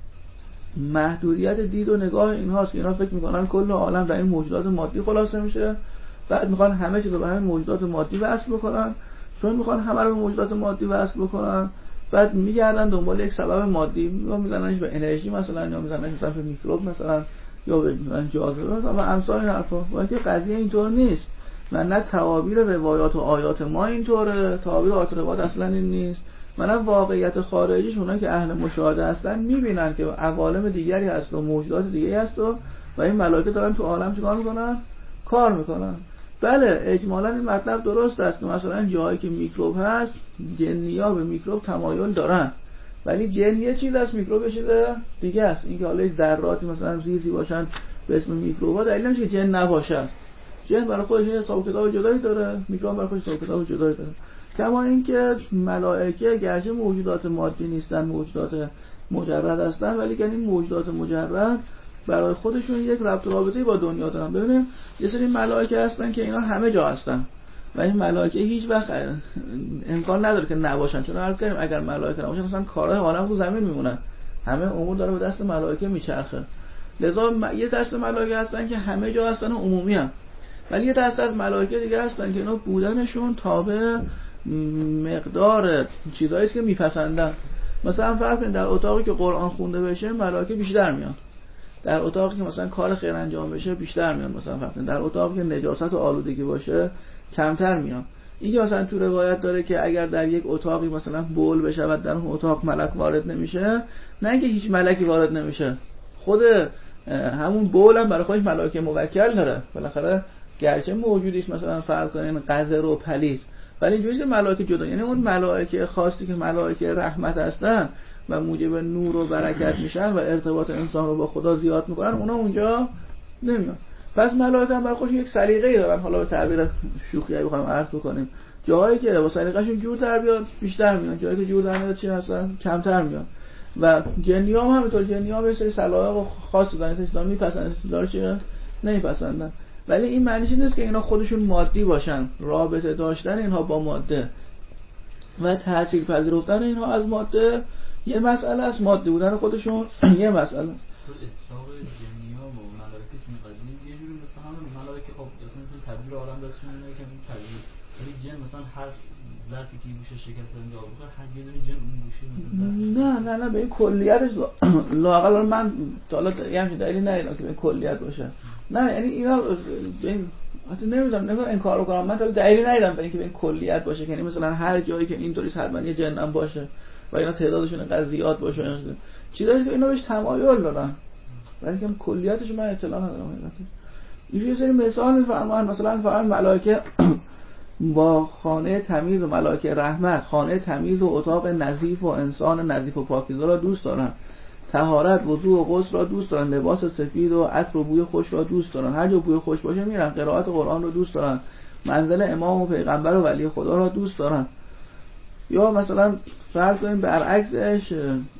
محدودیت دید و نگاه اینهاست که اینا فکر میکنن کل عالم در این موجودات مادی خلاصه میشه، بعد میخوان همه چیز رو به همین موجودات مادی وصل بکنن. چون میخوان همه رو به موجودات مادی وصل بکنن، بعد میگردن دنبال یک سبب مادی، یا میزننش به انرژی مثلا، یا میزننش مثلا به میکروب مثلا، یا به جاذبه و امثال این حرفا. ولی که قضیه اینطور نیست. من نه تعابیر روایات و آیات ما اینطوره، تعابیر آیات و روایات اصلا این نیست. من واقعیت خارجیش اونایی که اهل مشاهده هستن میبینن که عوالم دیگری هست و موجودات دیگری هست و این ملائکه دارن تو عالم چیکار میکنن؟ کار میکنن. بله اجمالا این مطلب درست است که مثلا جایی که میکروب هست جنیا به میکروب تمایل دارن، ولی جن یه چیز است، میکروب یه چیز دیگه است. اینکه حالا ذراتی مثلا ریزی باشن به اسم میکروبا دلیل نمیشه که جن نباشه. جن برای خودش حساب کتاب جدایی داره، میکروب برای خودش حساب کتاب جدایی داره. کما اینکه ملائکه گرچه موجودات مادی نیستن، موجودات مجرد هستن، ولی که این موجودات مجرد برای خودشون یک ربط و رابطه‌ای با دنیا دارن. ببینید یه سری ملائکه هستن که اینا همه جا هستن و این ملائکه هیچ وقت امکان نداره که نباشن. چون عرض کردیم اگر ملائکه نباشن مثلا کارهای عالم رو زمین میمونن، همه امور داره به دست ملائکه میچرخه. لذا یه دسته ملائکه هستن که همه جا هستن و عمومی هستن، ولی یه دسته از ملائکه دیگه هستن که اینا بودنشون تابع مقدار چیزایی است که میپسندن. مثلا فرض کنید در اتاقی که قرآن خونده بشه ملائکه بیشتر میان، در اتاقی که مثلا کار خیر انجام بشه بیشتر میان، مثلا فرض کنید در اتاقی که نجاست و آلودگی باشه کمتر میان. این که مثلا تو روایت داره که اگر در یک اتاقی مثلا بول بشه و در اون اتاق ملک وارد نمیشه، نه اینکه هیچ ملکی وارد نمیشه، خود همون بول هم برای خودش ملائکه موکل داره بالاخره، گرچه موجودی است مثلا فرض کنین قذر و پلید، ولی اینجوریه که ملائکه جدا، یعنی اون ملائکه خاصی که ملائکه رحمت هستن و موجب نور و برکت میشن و ارتباط انسان رو با خدا زیاد میکنن، اونا اونجا نمیان. پس ملائکه هم برای خودشون یک سلیقه‌ای دارن، حالا به تعبیر شوخیایی بخوایم عرض بکنیم، جایی که با سلیقه‌شون جور در بیاد بیشتر میان، جایی که جور در نمیاد چی هستن کمتر میان. و جنی‌ها هم همینطور، جنی‌ها به سری سلایق خاصی دارن، چیزا میپسندن چیزا رو نمیپسندن، ولی این معنیش نیست که اینا خودشون مادی باشن، رابطه داشتن اینها با ماده و تاثیر پذیرفتن اینها از ماده یه مسئله است، مادی بودن خودشون یه مسئله است. اصحاب جنیا و ملائکه تو قضیه یه جوری مثلا همون ملائکه خب مثلا تو تدبیر عالم دستشون اینه که این تدبیر، ولی جن مثلا هر ظرفی که گوشه شکست انجام بکنه هر یه دونه جن اون گوشه مثلا نه به این کلیتش لااقل من تا حالا یه همچین دلیلی ندیدم که به کلیت باشه. نه یعنی اینا این حتی نمیدونم انکار کنم، من تا دلیلی ندیدم به اینکه به این کلیت باشه، یعنی مثلا هر جایی که اینطوری حتما یه جن هم باشه و اینا تعدادشون اینقدر زیاد باشه، چیزایی که اینا بهش تمایل دارن، ولی که کلیتش من اطلاع ندارم. یه سری مثال میفرمان، مثلا فرض ملائکه با خانه تمیز و ملائکه رحمت خانه تمیز و اتاق نظیف و انسان نظیف و پاکیزه را دوست دارن، طهارت وضو و غسل را دوست دارن، لباس سفید و عطر و بوی خوش را دوست دارن، هر جا بوی خوش باشه میرن، قرائت قرآن رو دوست دارن، منزل امام و پیغمبر و ولی خدا را دوست دارن. یا مثلا فرض کنیم برعکسش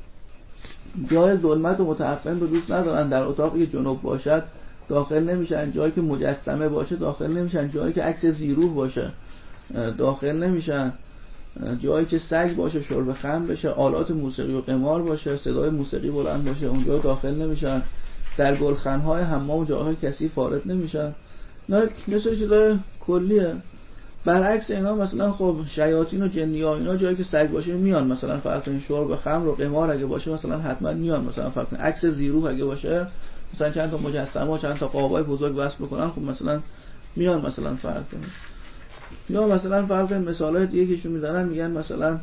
جای ظلمت و متعفن رو دوست ندارن، در اتاقی که جنوب باشد داخل نمیشن، جایی که مجسمه باشه داخل نمیشن، جایی که عکس زیروح باشه داخل نمیشن، جایی که سگ باشه، شرب خمر بشه، آلات موسیقی و قمار باشه، صدای موسیقی بلند باشه اونجا داخل نمیشن، در گلخنهای حمام و جاهای کثیف وارد نمیشن. نه یه سری چیزای کلیه. برعکس اینا مثلا خب شیاطین و جنیا اینا جایی که سگ باشه میان، مثلا فرض کنید شرب خمر و قمار اگه باشه مثلا حتما میان، مثلا فرض کنید عکس زیروح اگه باشه مثلا چند تا مجسمه و چند تا قابای بزرگ وصل بکنن خب مثلا میان، مثلا فرض کنید. یا مثلا فرض کنید مثالای دیگه که میزنن میگن مثلا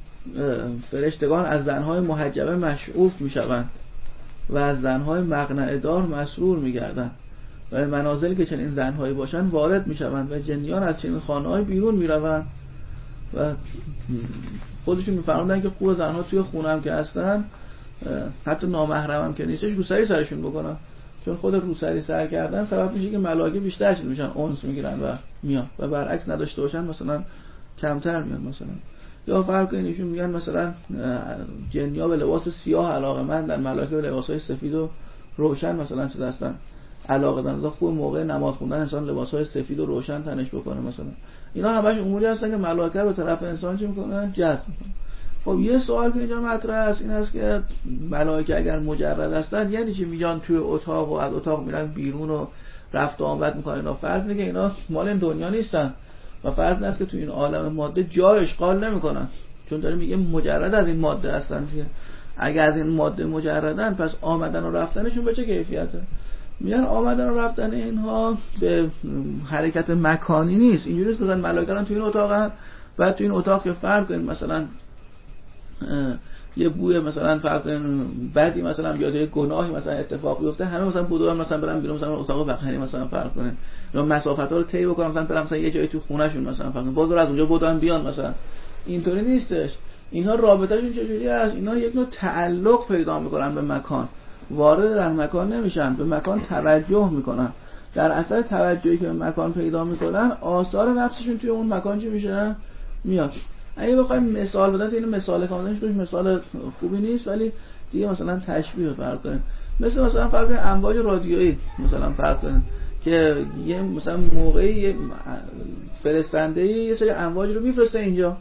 فرشتگان از زنهای محجبه مشعوف میشوند و از زنهای مقنعه دار مسرور میگردن و منازلی که چنین زنهایی باشن وارد میشوند و جنیان از چنین خانه‌های بیرون میروند و خودشون میفرمودن که خوب زنها توی خونه هم که هستن حتی نامحرم هم که نیستش روسری سرشون بکنن، چون خود روسری سر کردن سبب میشه که ملائکه بیشتر چیز میشن، اونس میگیرن و میان، و برعکس نداشته باشن مثلا کمتر میان. مثلا یا فرق اینشون میگن مثلا جنیا به لباس سیاه علاقه‌مندن، ملائکه به لباسای سفید و روشن مثلا چه هستن علاقه دارن، خوب موقع نماز خوندن انسان لباسای سفید و روشن تنش بکنه مثلا. اینا همش اموری هستن که ملائکه به طرف انسان چی میکنن؟ جذب میکنن. خب یه سوال که اینجا مطرح است این است که ملائکه اگر مجرد هستن یعنی چی میان توی اتاق و از اتاق میرن بیرون و رفت و آمد میکنن؟ اینا فرض اینه که اینا مال این دنیا نیستن و فرض این است که توی این عالم ماده جا اشغال نمیکنن، چون داره میگه مجرد از این ماده هستن دیگه. اگر از این ماده مجردن پس آمدن و رفتنشون به چه کیفیته؟ میگن آمدن و رفتن اینها به حرکت مکانی نیست، اینجوری نیست که مثلا ملائکه تو این اتاقن و تو این اتاق که فرض کنیم مثلا یه بوی مثلا فرض کنیم بعدی مثلا بیاد یه گناهی مثلا اتفاق بیفته همه مثلا بدون مثلا برن بیرون مثلا اتاق وقتی مثلا فرض کنیم یا مسافت‌ها رو طی بکنن مثلا برن مثلا یه جایی تو خونه‌شون مثلا فرض کنیم باز از اونجا بدون بیان، مثلا اینطوری نیستش. اینها رابطه‌شون چجوری است؟ اینا یک نوع تعلق پیدا می‌کنن به مکان، وارد در مکان نمیشن، به مکان توجه میکنن، در اثر توجهی که به مکان پیدا میکنن آثار نفسشون توی اون مکان چی میشه؟ میاد. اگه بخوایم مثال بدن، این مثال کاملش مثال خوبی نیست ولی دیگه مثلا تشبیه فرق کنیم، مثلا فرق کنیم امواج رادیویی مثلا فرق کنیم که یه مثلا موقعی فرستنده یه سری امواج رو میفرسته اینجا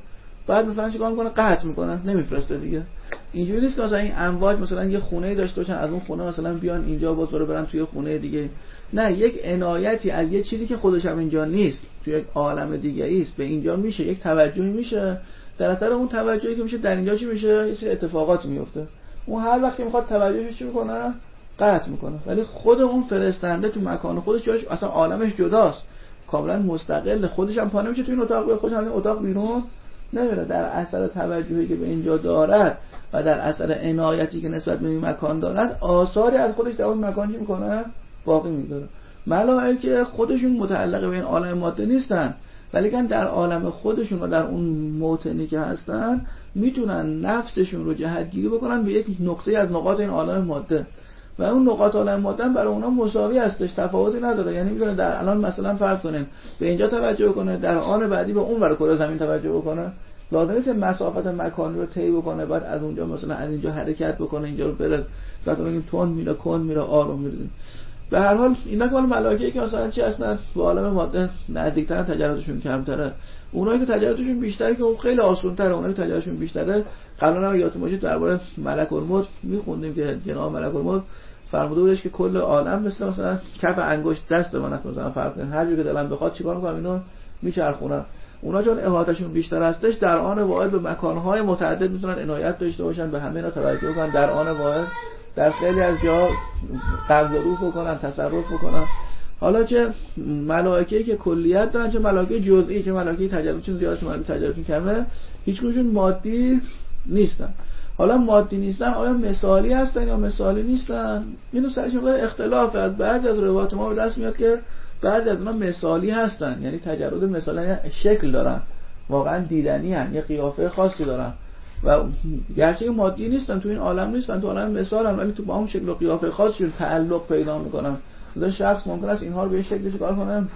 بعد مثلا چیکار میکنه؟ قطع میکنه، نمیفرسته دیگه. اینجوری نیست که مثلا این امواج مثلا یه خونه داشته باشن، از اون خونه مثلا بیان اینجا بازار برن توی خونه دیگه. نه، یک عنایتی از یه چیزی که خودش هم اینجا نیست، توی یک عالم دیگه است، به اینجا میشه، یک توجهی میشه، در اثر اون توجهی که میشه در اینجا چی میشه؟ یه سری اتفاقاتی میفته. اون هر وقت که میخواد توجهش چی میکنه؟ قطع میکنه. ولی خود اون فرستنده تو مکان خودش اصلا عالمش جداست، کاملا مستقل، خودش هم پا نمیشه تو این اتاق بیاد، خودش هم این اتاق بیرون نمیره. در اثر توجهی که به اینجا دارد و در اثر عنایتی که نسبت به این مکان دارد، آثاری از خودش در اون مکان چی میکنه؟ باقی میذاره. ملائکه خودشون متعلق به این عالم ماده نیستن، ولی که در عالم خودشون و در اون موطنی که هستن میتونن نفسشون رو جهتگیری بکنن به یک نقطه از نقاط این عالم ماده، و اون نقاط عالم ماده برای اونا مساوی هستش، تفاوتی نداره. یعنی میتونه در الان مثلا فرض کنین به اینجا توجه کنه، در آن بعدی به اون ور کره زمین توجه بکنه، لازم نیست مسافت مکانی رو طی بکنه بعد از اونجا مثلا از اینجا حرکت بکنه اینجا رو بره، مثلا بگیم تند میره، کند میره، آروم میره. به هر حال اینا که ملائکه‌ای که مثلا چی هستن به عالم ماده نزدیک‌ترن، تجربهشون کمتره. اونایی که تجربهشون بیشتره که اون خیلی آسان‌تره، اونایی که تجربهشون بیشتره. قبلا هم یادتون باشه درباره ملک الموت می‌خوندیم که جناب ملک الموت فرموده بودش که کل عالم مثلا کف انگشت دست من است، مثلا فرض کنید هر جوری که دلم بخواد چیکار می‌کنم اینو میچرخونم. اونا چون احاطه‌شون بیشتر هستش، در آن واحد به مکان‌های متعدد میتونن عنایت داشته باشن، به همه اینا توجه کنن، در آن واحد در خیلی از جا قبض روح بکنن، تصرف بکنن. حالا چه ملائکه‌ای که کلیت دارن، چه ملائکه جزئی، چه ملائکه تجربهشون زیاده، چه ملائکه تجربهشون کمه، هیچکدومشون مادی نیستن. حالا مادی نیستن آیا مثالی هستن یا مثالی نیستن؟ اینو سرش مقدار اختلافه. از بعضی از روایات ما به دست میاد که بعضی از اونها مثالی هستن، یعنی تجرد مثالی، یعنی شکل دارن، واقعا دیدنی هستن، یه قیافه خاصی دارن و گرچه مادی نیستن، تو این عالم نیستن، تو عالم مثالن، ولی تو با اون شکل و قیافه خاصشون تعلق پیدا میکنن. مثلا شخص ممکن است اینها رو به شکلی چیکار کنه؟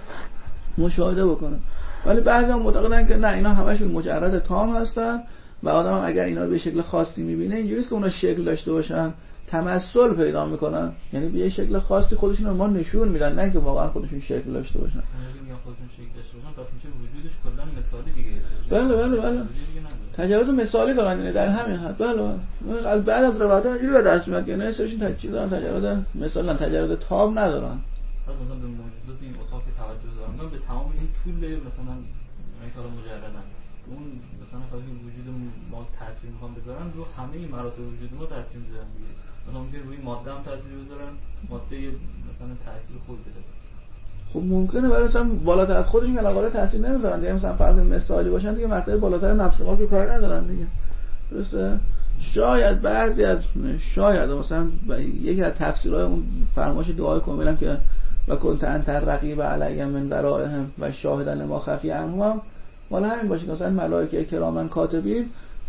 مشاهده بکنه. ولی بعضی هم معتقدن که نه، اینا همشون مجرد تام هستن و آدم هم اگر اینا رو به شکل خاصی میبینه، اینجوریه که اونا شکل داشته باشن، تمثل پیدا میکنن، یعنی به یه شکل خاصی خودشون رو ما نشون میدن، نه که واقعا خودشون شکل داشته باشن. میگن خودشون شکل داشته باشن، پس میشه وجودش کلا مثالی دیگه. بله تجربه مثالی دارن، یعنی در همین حد. بله از بعد از روایات اینجوری به دست میاد که نه سرشون تجربه دارن، تجربه مثلا تجربه تام ندارن. مثلا به موجودات این اتاق توجه دارن، به تمام این طول مثلا میکال مجردن، اون مثلا خاطر وجود ما تاثیر میخوام بذارن رو همه این مراتب وجود ما تاثیر میذارن دیگه. مثلا ممکن روی ماده هم تاثیر بذارن، ماده مثلا تاثیر خوب بده. خب ممکنه ولی مثلا بالاتر از خودشون علاوه تاثیر نمیذارن دیگه. مثلا فرض مثالی باشن دیگه، مرتبه بالاتر نفس ما که کار ندارن دیگه. درسته؟ شاید بعضی از مثلا یکی از تفسیرهای اون فرمایش دعای کاملا که و کنت انت الرقیب علی من ورائهم و شاهدا لما خفی عنهم، والا همین باشه که مثلا ملائکه کرامن کاتبین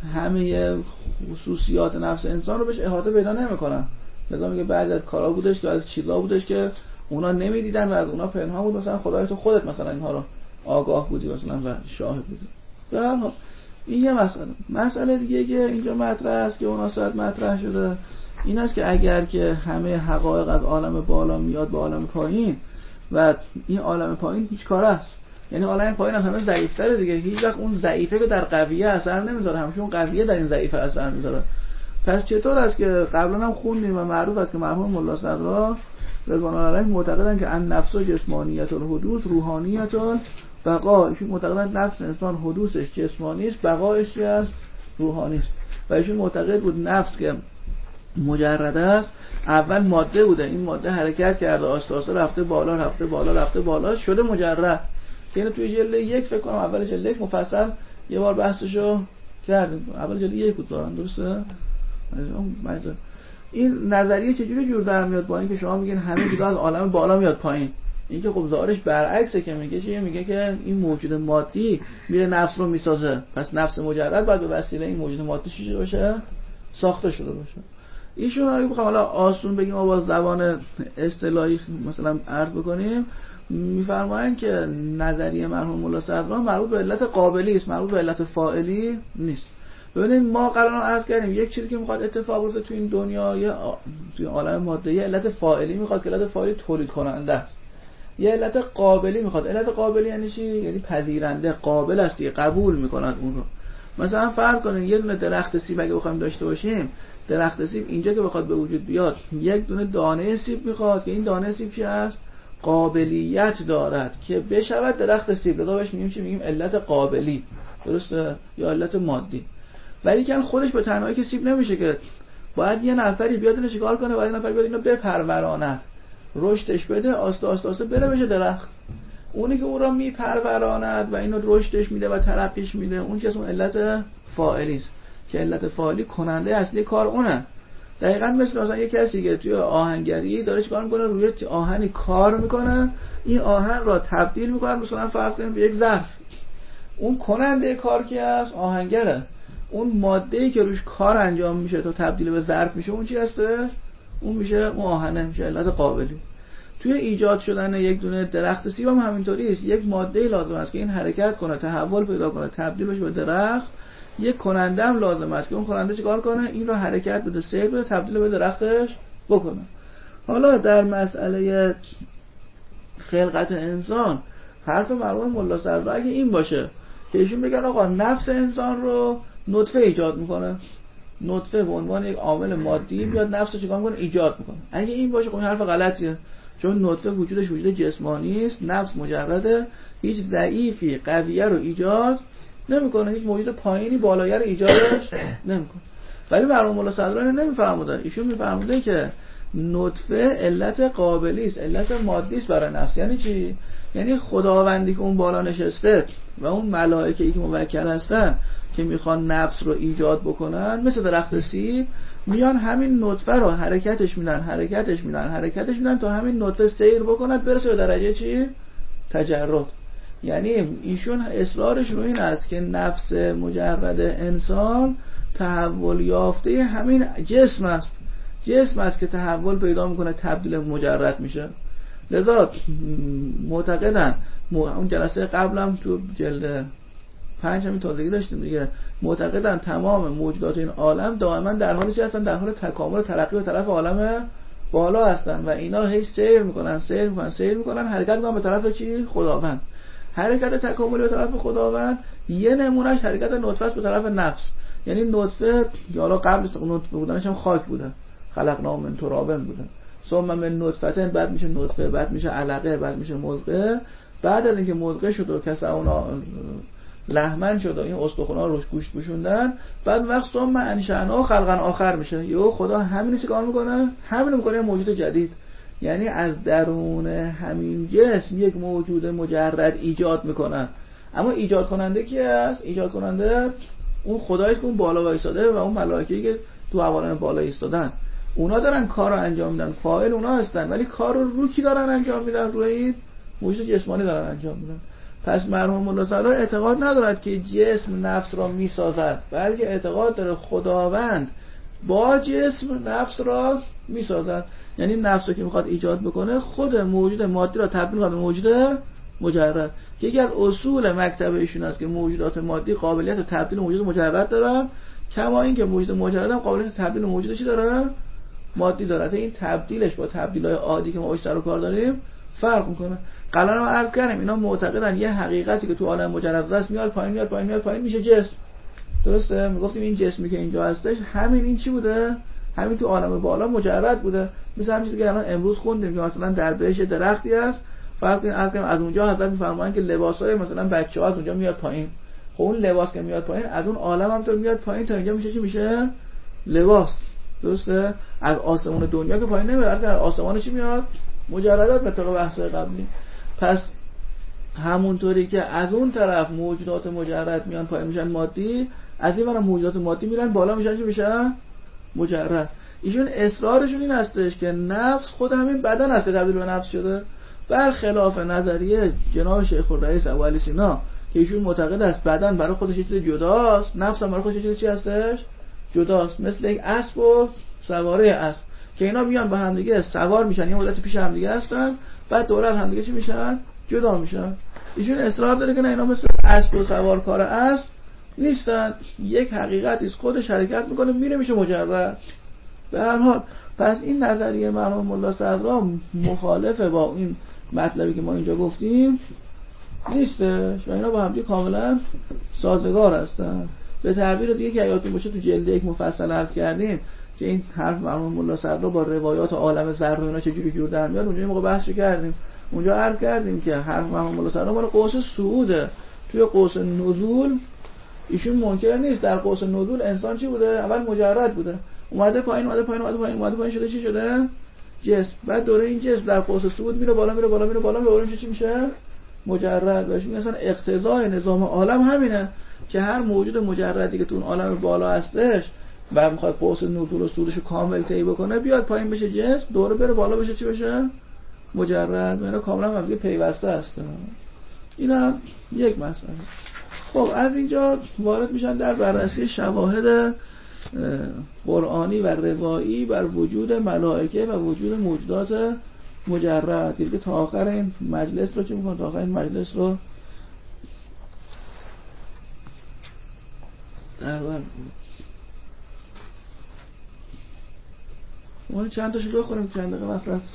همه خصوصیات نفس انسان رو بهش احاطه پیدا نمیکنن. لذا میگه بعد از کارا بودش که از چیزا بودش که اونا نمیدیدن و از اونا پنهان بود، مثلا خدای تو خودت مثلا اینها رو آگاه بودی مثلا و شاهد بودی. در حال این یه مسئله دیگه که اینجا مطرح است که اون ساعت مطرح شده این است که اگر که همه حقایق از عالم بالا میاد به عالم پایین و این عالم پایین هیچ کار است، یعنی عالم پایین از همه ضعیف‌تره دیگه، هیچ وقت اون ضعیفه که در قویه اثر نمیذاره، همشون قویه در این ضعیفه اثر میذاره. پس چطور است که قبلا هم خوندیم و معروف است که مرحوم ملا صدرا رضوان الله علیه معتقدن که ان نفس جسمانیت الحدوث روحانیت بقا، ایشون معتقدن نفس انسان حدوثش جسمانی است، بقایش است روحانی است. و ایشون معتقد بود نفس که مجرد است اول ماده بوده، این ماده حرکت کرده آسته آسته رفته بالا شده مجرد. یعنی توی جلد یک فکر کنم اول جلد یک مفصل یه بار بحثشو کردیم، اول جلد یک بود دارن، درسته؟ این نظریه چجوری جور در میاد با اینکه شما میگین همه چیز از عالم بالا میاد پایین؟ این که خب ظاهرش برعکسه که میگه چیه؟ میگه که این موجود مادی میره نفس رو میسازه، پس نفس مجرد باید به وسیله این موجود مادی چیزی باشه ساخته شده باشه. ایشون اگه بخوام حالا آسون بگیم با زبان اصطلاحی مثلا عرض بکنیم، میفرمایند که نظریه مرحوم مولا صدرا مربوط به علت قابلی است، مربوط به علت فاعلی نیست. ببینید ما قرار عرض کردیم یک چیزی که میخواد اتفاق بیفته تو این دنیا یا تو عالم ماده، یه علت فاعلی میخواد که علت فاعلی تولید کننده است. یه علت قابلی میخواد. علت قابلی یعنی چی؟ یعنی پذیرنده، قابل است دیگه، قبول میکنند اون رو. مثلا فرض کنین یه دونه درخت سیب اگه بخوایم داشته باشیم، درخت سیب اینجا که بخواد به وجود بیاد یک دونه دانه سیب میخواد که این دانه سیب چی هست؟ قابلیت دارد که بشود درخت سیب. لذا بهش میگیم چی؟ میگیم علت قابلی، درسته؟ یا علت مادی. ولی که خودش به تنهایی که سیب نمیشه، که باید یه نفری بیاد اینو چیکار کنه، باید یه نفر بیاد اینو بپروراند، رشدش بده، آسته آسته بره بشه درخت. اونی که اون را میپروراند و اینو رشدش میده و ترقیش میده، اون چیه؟ اون علت فاعلی است که علت فاعلی کننده اصلی کار اونه. دقیقاً مثلا یه کسی که توی آهنگری داره چیکار میکنه، روی آهنی کار میکنه، این آهن را تبدیل میکنه مثلا فرض کنیم به یک ظرف. اون کننده کار کی است؟ آهنگره. اون ماده‌ای که روش کار انجام میشه تا تبدیل به ظرف میشه، اون چی هستش؟ اون میشه اون آهنه، میشه علت قابلی. توی ایجاد شدن یک دونه درخت سیب هم همینطوری است. یک ماده‌ای لازم است که این حرکت کنه، تحول پیدا کنه، تبدیل بشه به درخت. یک کننده هم لازم است که اون کننده چیکار کنه؟ این رو حرکت بده، سیر بده، تبدیل به درختش بکنه. حالا در مسئله خلقت انسان حرف مرحوم ملا صدرا اگه این باشه که ایشون بگن آقا نفس انسان رو نطفه ایجاد میکنه، نطفه به عنوان یک عامل مادی بیاد نفس رو چیکار میکنه؟ ایجاد میکنه. اگه این باشه خب این حرف غلطیه، چون نطفه وجودش وجود جسمانی است، نفس مجرده، هیچ ضعیفی قویه رو ایجاد نمیکنه، هیچ موجود پایینی بالایه رو ایجادش نمیکنه. ولی مرحوم مولا صدرا نمیفهموده. ایشون میفهموده که نطفه علت قابلی است، علت مادی است برای نفس. یعنی چی؟ یعنی خداوندی که اون بالا نشسته و اون ملائکه‌ای که موکل هستن که میخوان نفس رو ایجاد بکنن، مثل درخت سیب میان همین نطفه رو حرکتش میدن تا همین نطفه سیر بکند برسه به درجه چی؟ تجرد. یعنی ایشون اصرارش رو این است که نفس مجرد انسان تحول یافته همین جسم است که تحول پیدا میکنه، تبدیل مجرد میشه. لذا معتقدن، اون جلسه قبلم تو جلد 5 همین تازگی داشتیم دیگه، معتقدن تمام موجودات این عالم دائما در حال چی هستن؟ در حال تکامل و ترقی به طرف عالم بالا هستن و اینا هی سیر میکنن حرکت میکنن به طرف چی؟ خداوند. حرکت تکامل به طرف خداوند یه نمونهش حرکت نطفه است به طرف نفس. یعنی نطفه حالا قبل نطفه بودنش هم خاک بوده، خلقنا من تراب بوده، ثم من نطفه، بعد میشه نطفه، بعد میشه علقه، بعد میشه مضغه، بعد از اینکه مضغه شد و کسونا لحمن شد و این استخوان‌ها روش گوشت پوشوندن، بعد وقت ثم انشأنا خلقا آخر میشه. یهو خدا همین چیکار میکنه؟ همین میکنه موجود جدید. یعنی از درون همین جسم یک موجود مجرد ایجاد میکنن. اما ایجاد کننده کی است؟ ایجاد کننده اون خدایی که اون بالا وایساده و اون ملائکه‌ای که تو عوالم بالا ایستادن. اونا دارن کار رو انجام میدن، فاعل اونا هستن، ولی کار رو کی دارن انجام میدن؟ روی موجود جسمانی دارن انجام میدن. پس مرحوم مولا صدرا اعتقاد ندارد که جسم نفس را میسازد، بلکه اعتقاد داره خداوند با جسم نفس را میسازد. یعنی نفس رو که میخواد ایجاد بکنه خود موجود مادی را تبدیل کنه به موجود مجرد. که یکی از اصول مکتب ایشون است که موجودات مادی قابلیت تبدیل موجود مجرد دارن، کما اینکه موجود مجرد هم قابلیت تبدیل موجود چی داره؟ مادی داره. این تبدیلش با تبدیل‌های عادی که ما باهاش سر و کار داریم فرق میکنه. قبلا ما عرض کردیم اینا معتقدن یه حقیقتی که تو عالم مجرد است میاد پایین میشه جسم. درسته؟ میگفتیم این جسمی که اینجا هستش همین این چی بوده؟ همین تو عالم بالا مجرد بوده. مثل همین چیزی که الان امروز خوندیم که مثلا در بهش درختی است، فرض کنید از اونجا حضرت میفرمایند که لباسای مثلا بچه‌ها از اونجا میاد پایین. خب اون لباس که میاد پایین از اون عالم هم تو میاد پایین تا اینجا میشه چی میشه؟ لباس. درسته؟ از آسمون دنیا که پایین نمیاد، در آسمان چی میاد؟ مجردات به طور بحث قبلی. پس همونطوری که از اون طرف موجودات مجرد میان پایین میشن مادی، از این برای موجودات مادی میرن بالا میشن چی میشن؟ مجرد. ایشون اصرارشون این هستش که نفس خود همین بدن است که تبدیل به نفس شده، برخلاف نظریه جناب شیخ الرئیس ابو علی سینا که ایشون معتقد است بدن برای خودش یه چیز جداست، نفس هم برای خودش یه چیز چی هستش؟ جداست. مثل یک اسب و سواره اسب که اینا میان با هم دیگه سوار میشن، یه مدت پیش هم دیگه هستن، بعد دوره هم دیگه چی میشن؟ جدا میشن. ایشون اصرار داره که نه اینا مثل اسب و سوارکار اسب نیستن، یک حقیقتی است، خودش حرکت میکنه میره میشه مجرد. به هر حال پس این نظریه مرحوم ملا صدرا مخالفه با این مطلبی که ما اینجا گفتیم نیستش و اینا با هم دیگه کاملا سازگار هستن. به تعبیر دیگه که یادتون باشه تو جلد 1 مفصل عرض کردیم که این حرف مرحوم ملا صدرا با روایات عالم ذر و اینا چجوری جور در میاد، اونجا موقع بحث کردیم. اونجا عرض کردیم که حرف مرحوم ملا صدرا مال قوس صعوده. توی قوس نزول ایشون منکر نیست. در قوس نزول انسان چی بوده؟ اول مجرد بوده، اومده پایین اومده پایین اومده پایین اومده پایین شده چی شده؟ جسم. بعد دوره این جسم در قوس صعود میره بالا میره بالا میره بالا میره چی میشه؟ مجرد. باشه مثلا اقتضای نظام عالم همینه که هر موجود مجردی که تو اون عالم بالا هستش و میخواد قوس نزول و صعودش کامل طی بکنه بیاد پایین بشه جسم، دوره بره بالا بشه چی بشه؟ مجرد. و اینا کاملا هم دیگه پیوسته هستن. اینا یک مسئله. خب از اینجا وارد میشن در بررسی شواهد قرآنی و روایی بر وجود ملائکه و وجود موجودات مجرد. دیگه تا آخر این مجلس رو چی میکنم؟ تا آخر این مجلس رو اون چند تاشو بخوریم چند دقیقه وقت هست.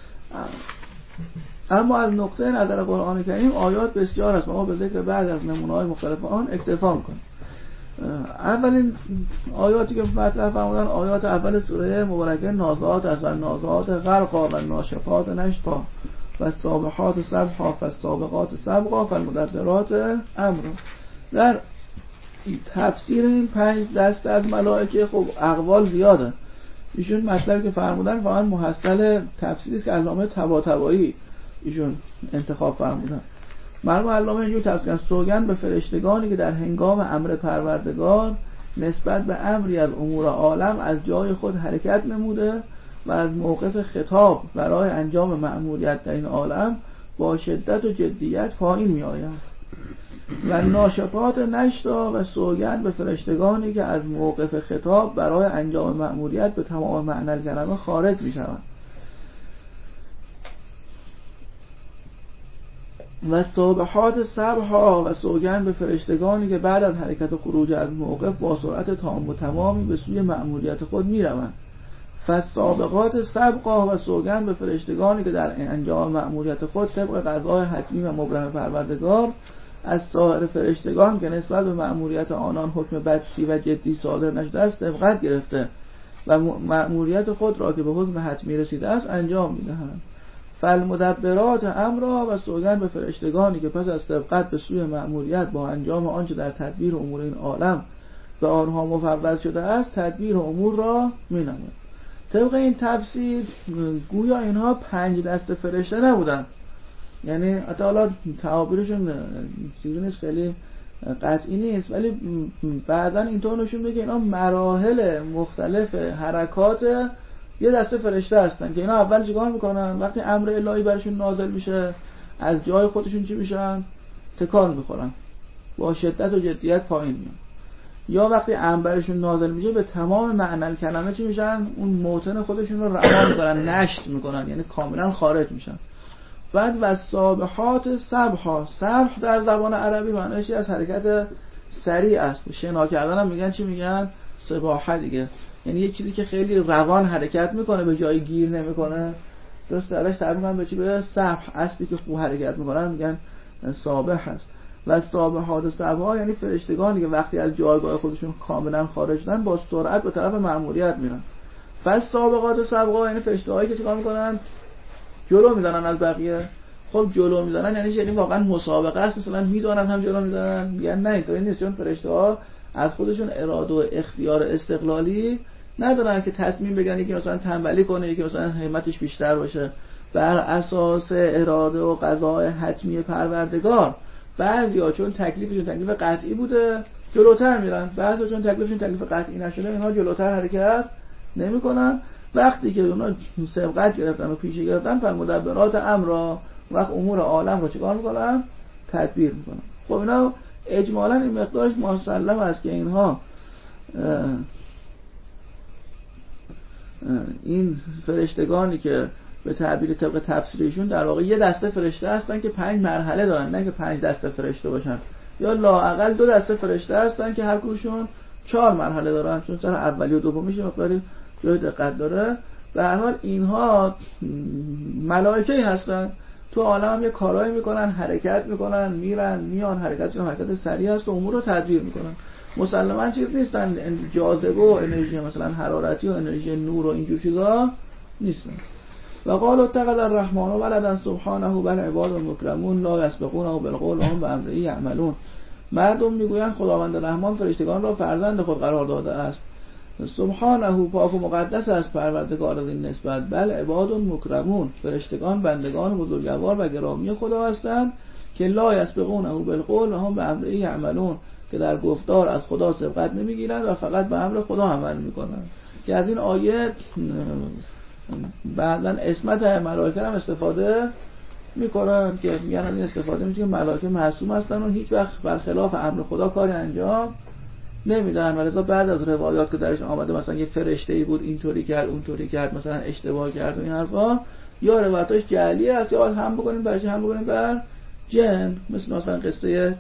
اما از نقطه نظر قرآن کریم آیات بسیار است. ما به ذکر بعض از نمونه‌های مختلف آن اکتفا می‌کنیم. اولین آیاتی که مطرح فرمودن آیات اول سوره مبارکه نازعات است. نازعات غرقا و ناشطات نشطا و سابحات سبحا و سابقات سبقا و المدبرات امرا. در تفسیر این 5 دسته از ملائکه خب اقوال زیاده. ایشون مطلبی که فرمودن فقط محصل تفسیری است که علامه طباطبایی ایشون انتخاب فرمودن. مرحوم علامه اینجور تفسیر سوگند به فرشتگانی که در هنگام امر پروردگار نسبت به امری از امور عالم از جای خود حرکت نموده و از موقف خطاب برای انجام مأموریت در این عالم با شدت و جدیت پایین می آیند. و ناشطات نشطا و سوگند به فرشتگانی که از موقف خطاب برای انجام مأموریت به تمام معنی کلمه خارج می شوند. و سابحات سبحا و سوگند به فرشتگانی که بعد از حرکت و خروج از موقف با سرعت تام و تمامی به سوی مأموریت خود می روند. فالسابقات سبقا و سوگند به فرشتگانی که در انجام مأموریت خود طبق قضای حتمی و مبرم پروردگار از سایر فرشتگان که نسبت به مأموریت آنان حکم بدسی و جدی صادر نشده است سبقت گرفته و مأموریت خود را که به حکم حتمی رسیده است انجام می‌دهند. فالمدبرات امرا و سوگند به فرشتگانی که پس از سبقت به سوی مأموریت با انجام آنچه در تدبیر امور این عالم به آنها مفوض شده است تدبیر امور را می‌نماید. طبق این تفسیر گویا اینها 5 دسته فرشته نبودند. یعنی حتی حالا تعابیرشون چیزی نیست، خیلی قطعی نیست، ولی بعداً اینطور نشون میده که اینا مراحل مختلف حرکات یه دسته فرشته هستن که اینا اول چیکار میکنن؟ وقتی امر الهی برشون نازل میشه از جای خودشون چی میشن؟ تکان میخورن، با شدت و جدیت پایین میان. یا وقتی امر برشون نازل میشه به تمام معنی کلمه چی میشن؟ اون موطن خودشون رو رها میکنن، نشت میکنن، یعنی کاملا خارج میشن. بعد و سابحات سبحا، سبح در زبان عربی معنیش از حرکت سریع است. شنا کردن هم میگن چی میگن؟ سباحه دیگه، یعنی یه چیزی که خیلی روان حرکت میکنه به جای گیر نمیکنه. درست درش تعبیر میکنن به چی؟ به سبح. اسبی که خوب حرکت میکنن میگن سابح هست. و سابحات سبحا یعنی فرشتگانی که وقتی از جایگاه خودشون کاملا خارج شدن با سرعت به طرف مأموریت میرن. پس سابقات سبحا یعنی فرشتهایی که چیکار میکنن؟ جلو میزنن از بقیه. خب جلو میزنن یعنی واقعا مسابقه است، مثلا میدونن هم جلو میزنن؟ میگن نه اینطوری نیست، چون فرشته‌ها از خودشون اراده و اختیار استقلالی ندارن که تصمیم بگیرن یکی مثلا تنبلی کنه یکی مثلا همتش بیشتر باشه. بر اساس اراده و قضای حتمی پروردگار بعضیا چون تکلیفشون تکلیف قطعی بوده جلوتر میرن، بعضیا چون تکلیفشون تکلیف قطعی نشده اینا جلوتر حرکت نمیکنن. وقتی که اونا سبقت گرفتن و پیشی گرفتن فالمدبرات امرا، وقت امور عالم رو چیکار میکنن؟ تدبیر میکنن. خب اینا اجمالاً این مقدارش مسلم است که اینها این فرشتگانی که به تعبیر طبق تفسیرشون در واقع یه دسته فرشته هستن که 5 مرحله دارن، نه که 5 دسته فرشته باشن، یا لااقل 2 دسته فرشته هستن که هر کدومشون 4 مرحله دارن، چون سر اولی و دومیش مقداری جای دقت داره. به هر حال اینها ملائکه‌ای هستن تو عالم هم یه کارایی میکنن، حرکت میکنن، میرن میان، حرکت سریع است و امور رو تدبیر میکنن. مسلماً چیز نیستن جاذبه و انرژی مثلا حرارتی و انرژی نور و اینجور چیزا نیستن. و قالوا اتخذ الرحمن ولدا سبحانه بل عباد مکرمون لا یسبقونه بالقول و هم بامره یعملون. مردم میگویند خداوند رحمان فرشتگان را فرزند خود قرار داده است. سبحانه پاک و مقدس است پروردگار از این نسبت. بل عباد مکرمون، فرشتگان بندگان بزرگوار و گرامی خدا هستند که لا یسبقونه بالقول و هم بامره یعملون، که در گفتار از خدا سبقت نمیگیرند و فقط به امر خدا عمل میکنند. که از این آیه بعضا اسمت ملائکه هم استفاده میکنن که میگن این استفاده میشه که ملائکه معصوم هستن و هیچ وقت برخلاف امر خدا کاری انجام نمیدن. ولی بعد از روایات که درش آمده مثلا یه فرشته‌ای بود اینطوری کرد اونطوری کرد مثلا اشتباه کرد و این حرفا، یا روایتاش جعلیه است یا هم بکنیم برش هم بکنیم بر جن، مثلا قصه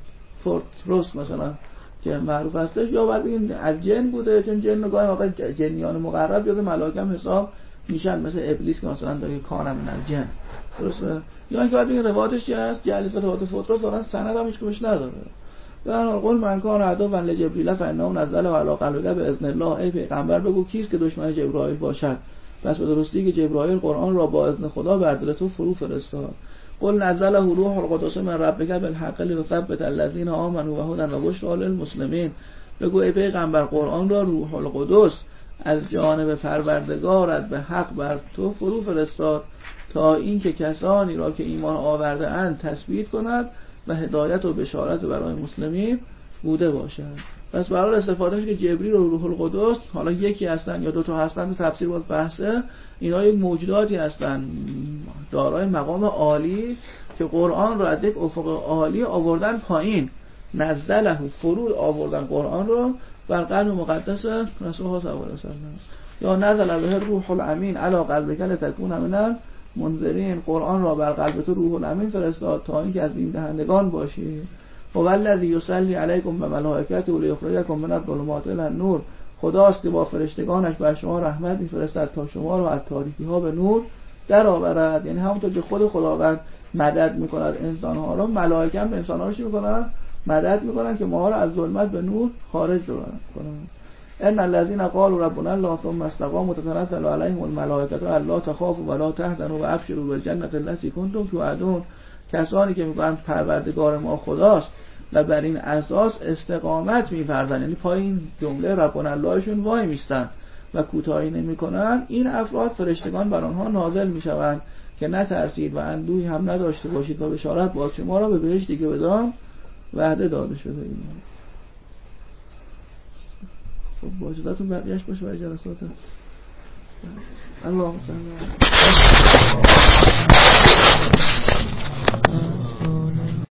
فورتروس مثلا که معروف هستش، یا بعد این از جن بوده چون جن رو گاهی موقع جنیان مقرب یا ملائکه هم حساب میشن، مثل ابلیس که مثلا داره کانم من از جن، درسته؟ یا اینکه بعد این روایتش چی هست جعلی روایت فورتروس اصلا سند هم هیچ کمش نداره. به هر حال من کان عدو و لجبریل فانه نزل علی قلبه باذن الله. ای پیغمبر بگو کیست که دشمن جبرائیل باشد؟ پس به درستی که جبرائیل قرآن را با اذن خدا بر دل تو فرو فرستاد. قل نزله روح القدس من ربک بالحق لیثبت الذین آمنوا و هدی و بشری للمسلمین. بگو ای پیغمبر قرآن را روح القدس از جانب پروردگارت به حق بر تو فرو فرستاد تا اینکه کسانی را که ایمان آورده اند تثبیت کند و هدایت و بشارت برای مسلمین بوده باشد. پس برای استفاده میشه که جبریل و روح القدس حالا یکی هستن یا دو تا هستن، تو تفسیر باز بحثه، اینا یک موجوداتی هستن دارای مقام عالی که قرآن رو از یک افق عالی آوردن پایین، نزله فرود آوردن قرآن رو بر قلب مقدس رسول الله صلی الله علیه و سلم. یا نزل به روح الامین علی قلبک لتکون من منذرین، قرآن را بر قلب تو روح الامین فرستاد تا اینکه از بیم دهندگان باشی. و الذی یصلی علیکم و ملائکته لیخرجکم من الظلمات الی النور. خداست که با فرشتگانش بر شما رحمت میفرستد تا شما را از تاریکی ها به نور در آورد. یعنی همونطور که خود خداوند مدد میکند انسان ها را، ملائکه هم انسان ها رو چی میکنن؟ مدد میکنن که ما را از ظلمت به نور خارج کنن. ان الذين قالوا ربنا الله ثم استقاموا تتنزل عليهم الملائکه الا تخافوا ولا تحزنوا وابشروا بالجنه التي كنتم توعدون. کسانی که میگن پروردگار ما خداست و بر این اساس استقامت می‌فرزن، یعنی پای این جمله ربنا اللهشون وای میستن و کوتاهی نمی‌کنن، این افراد فرشتگان بر آنها نازل میشوند که نترسید و اندوهی هم نداشته باشید و بشارت باد شما را به بهشتی که بدان وعده داده شده. خب با اجازهتون بقیه‌اش باشه برای جلسات. اللهم صل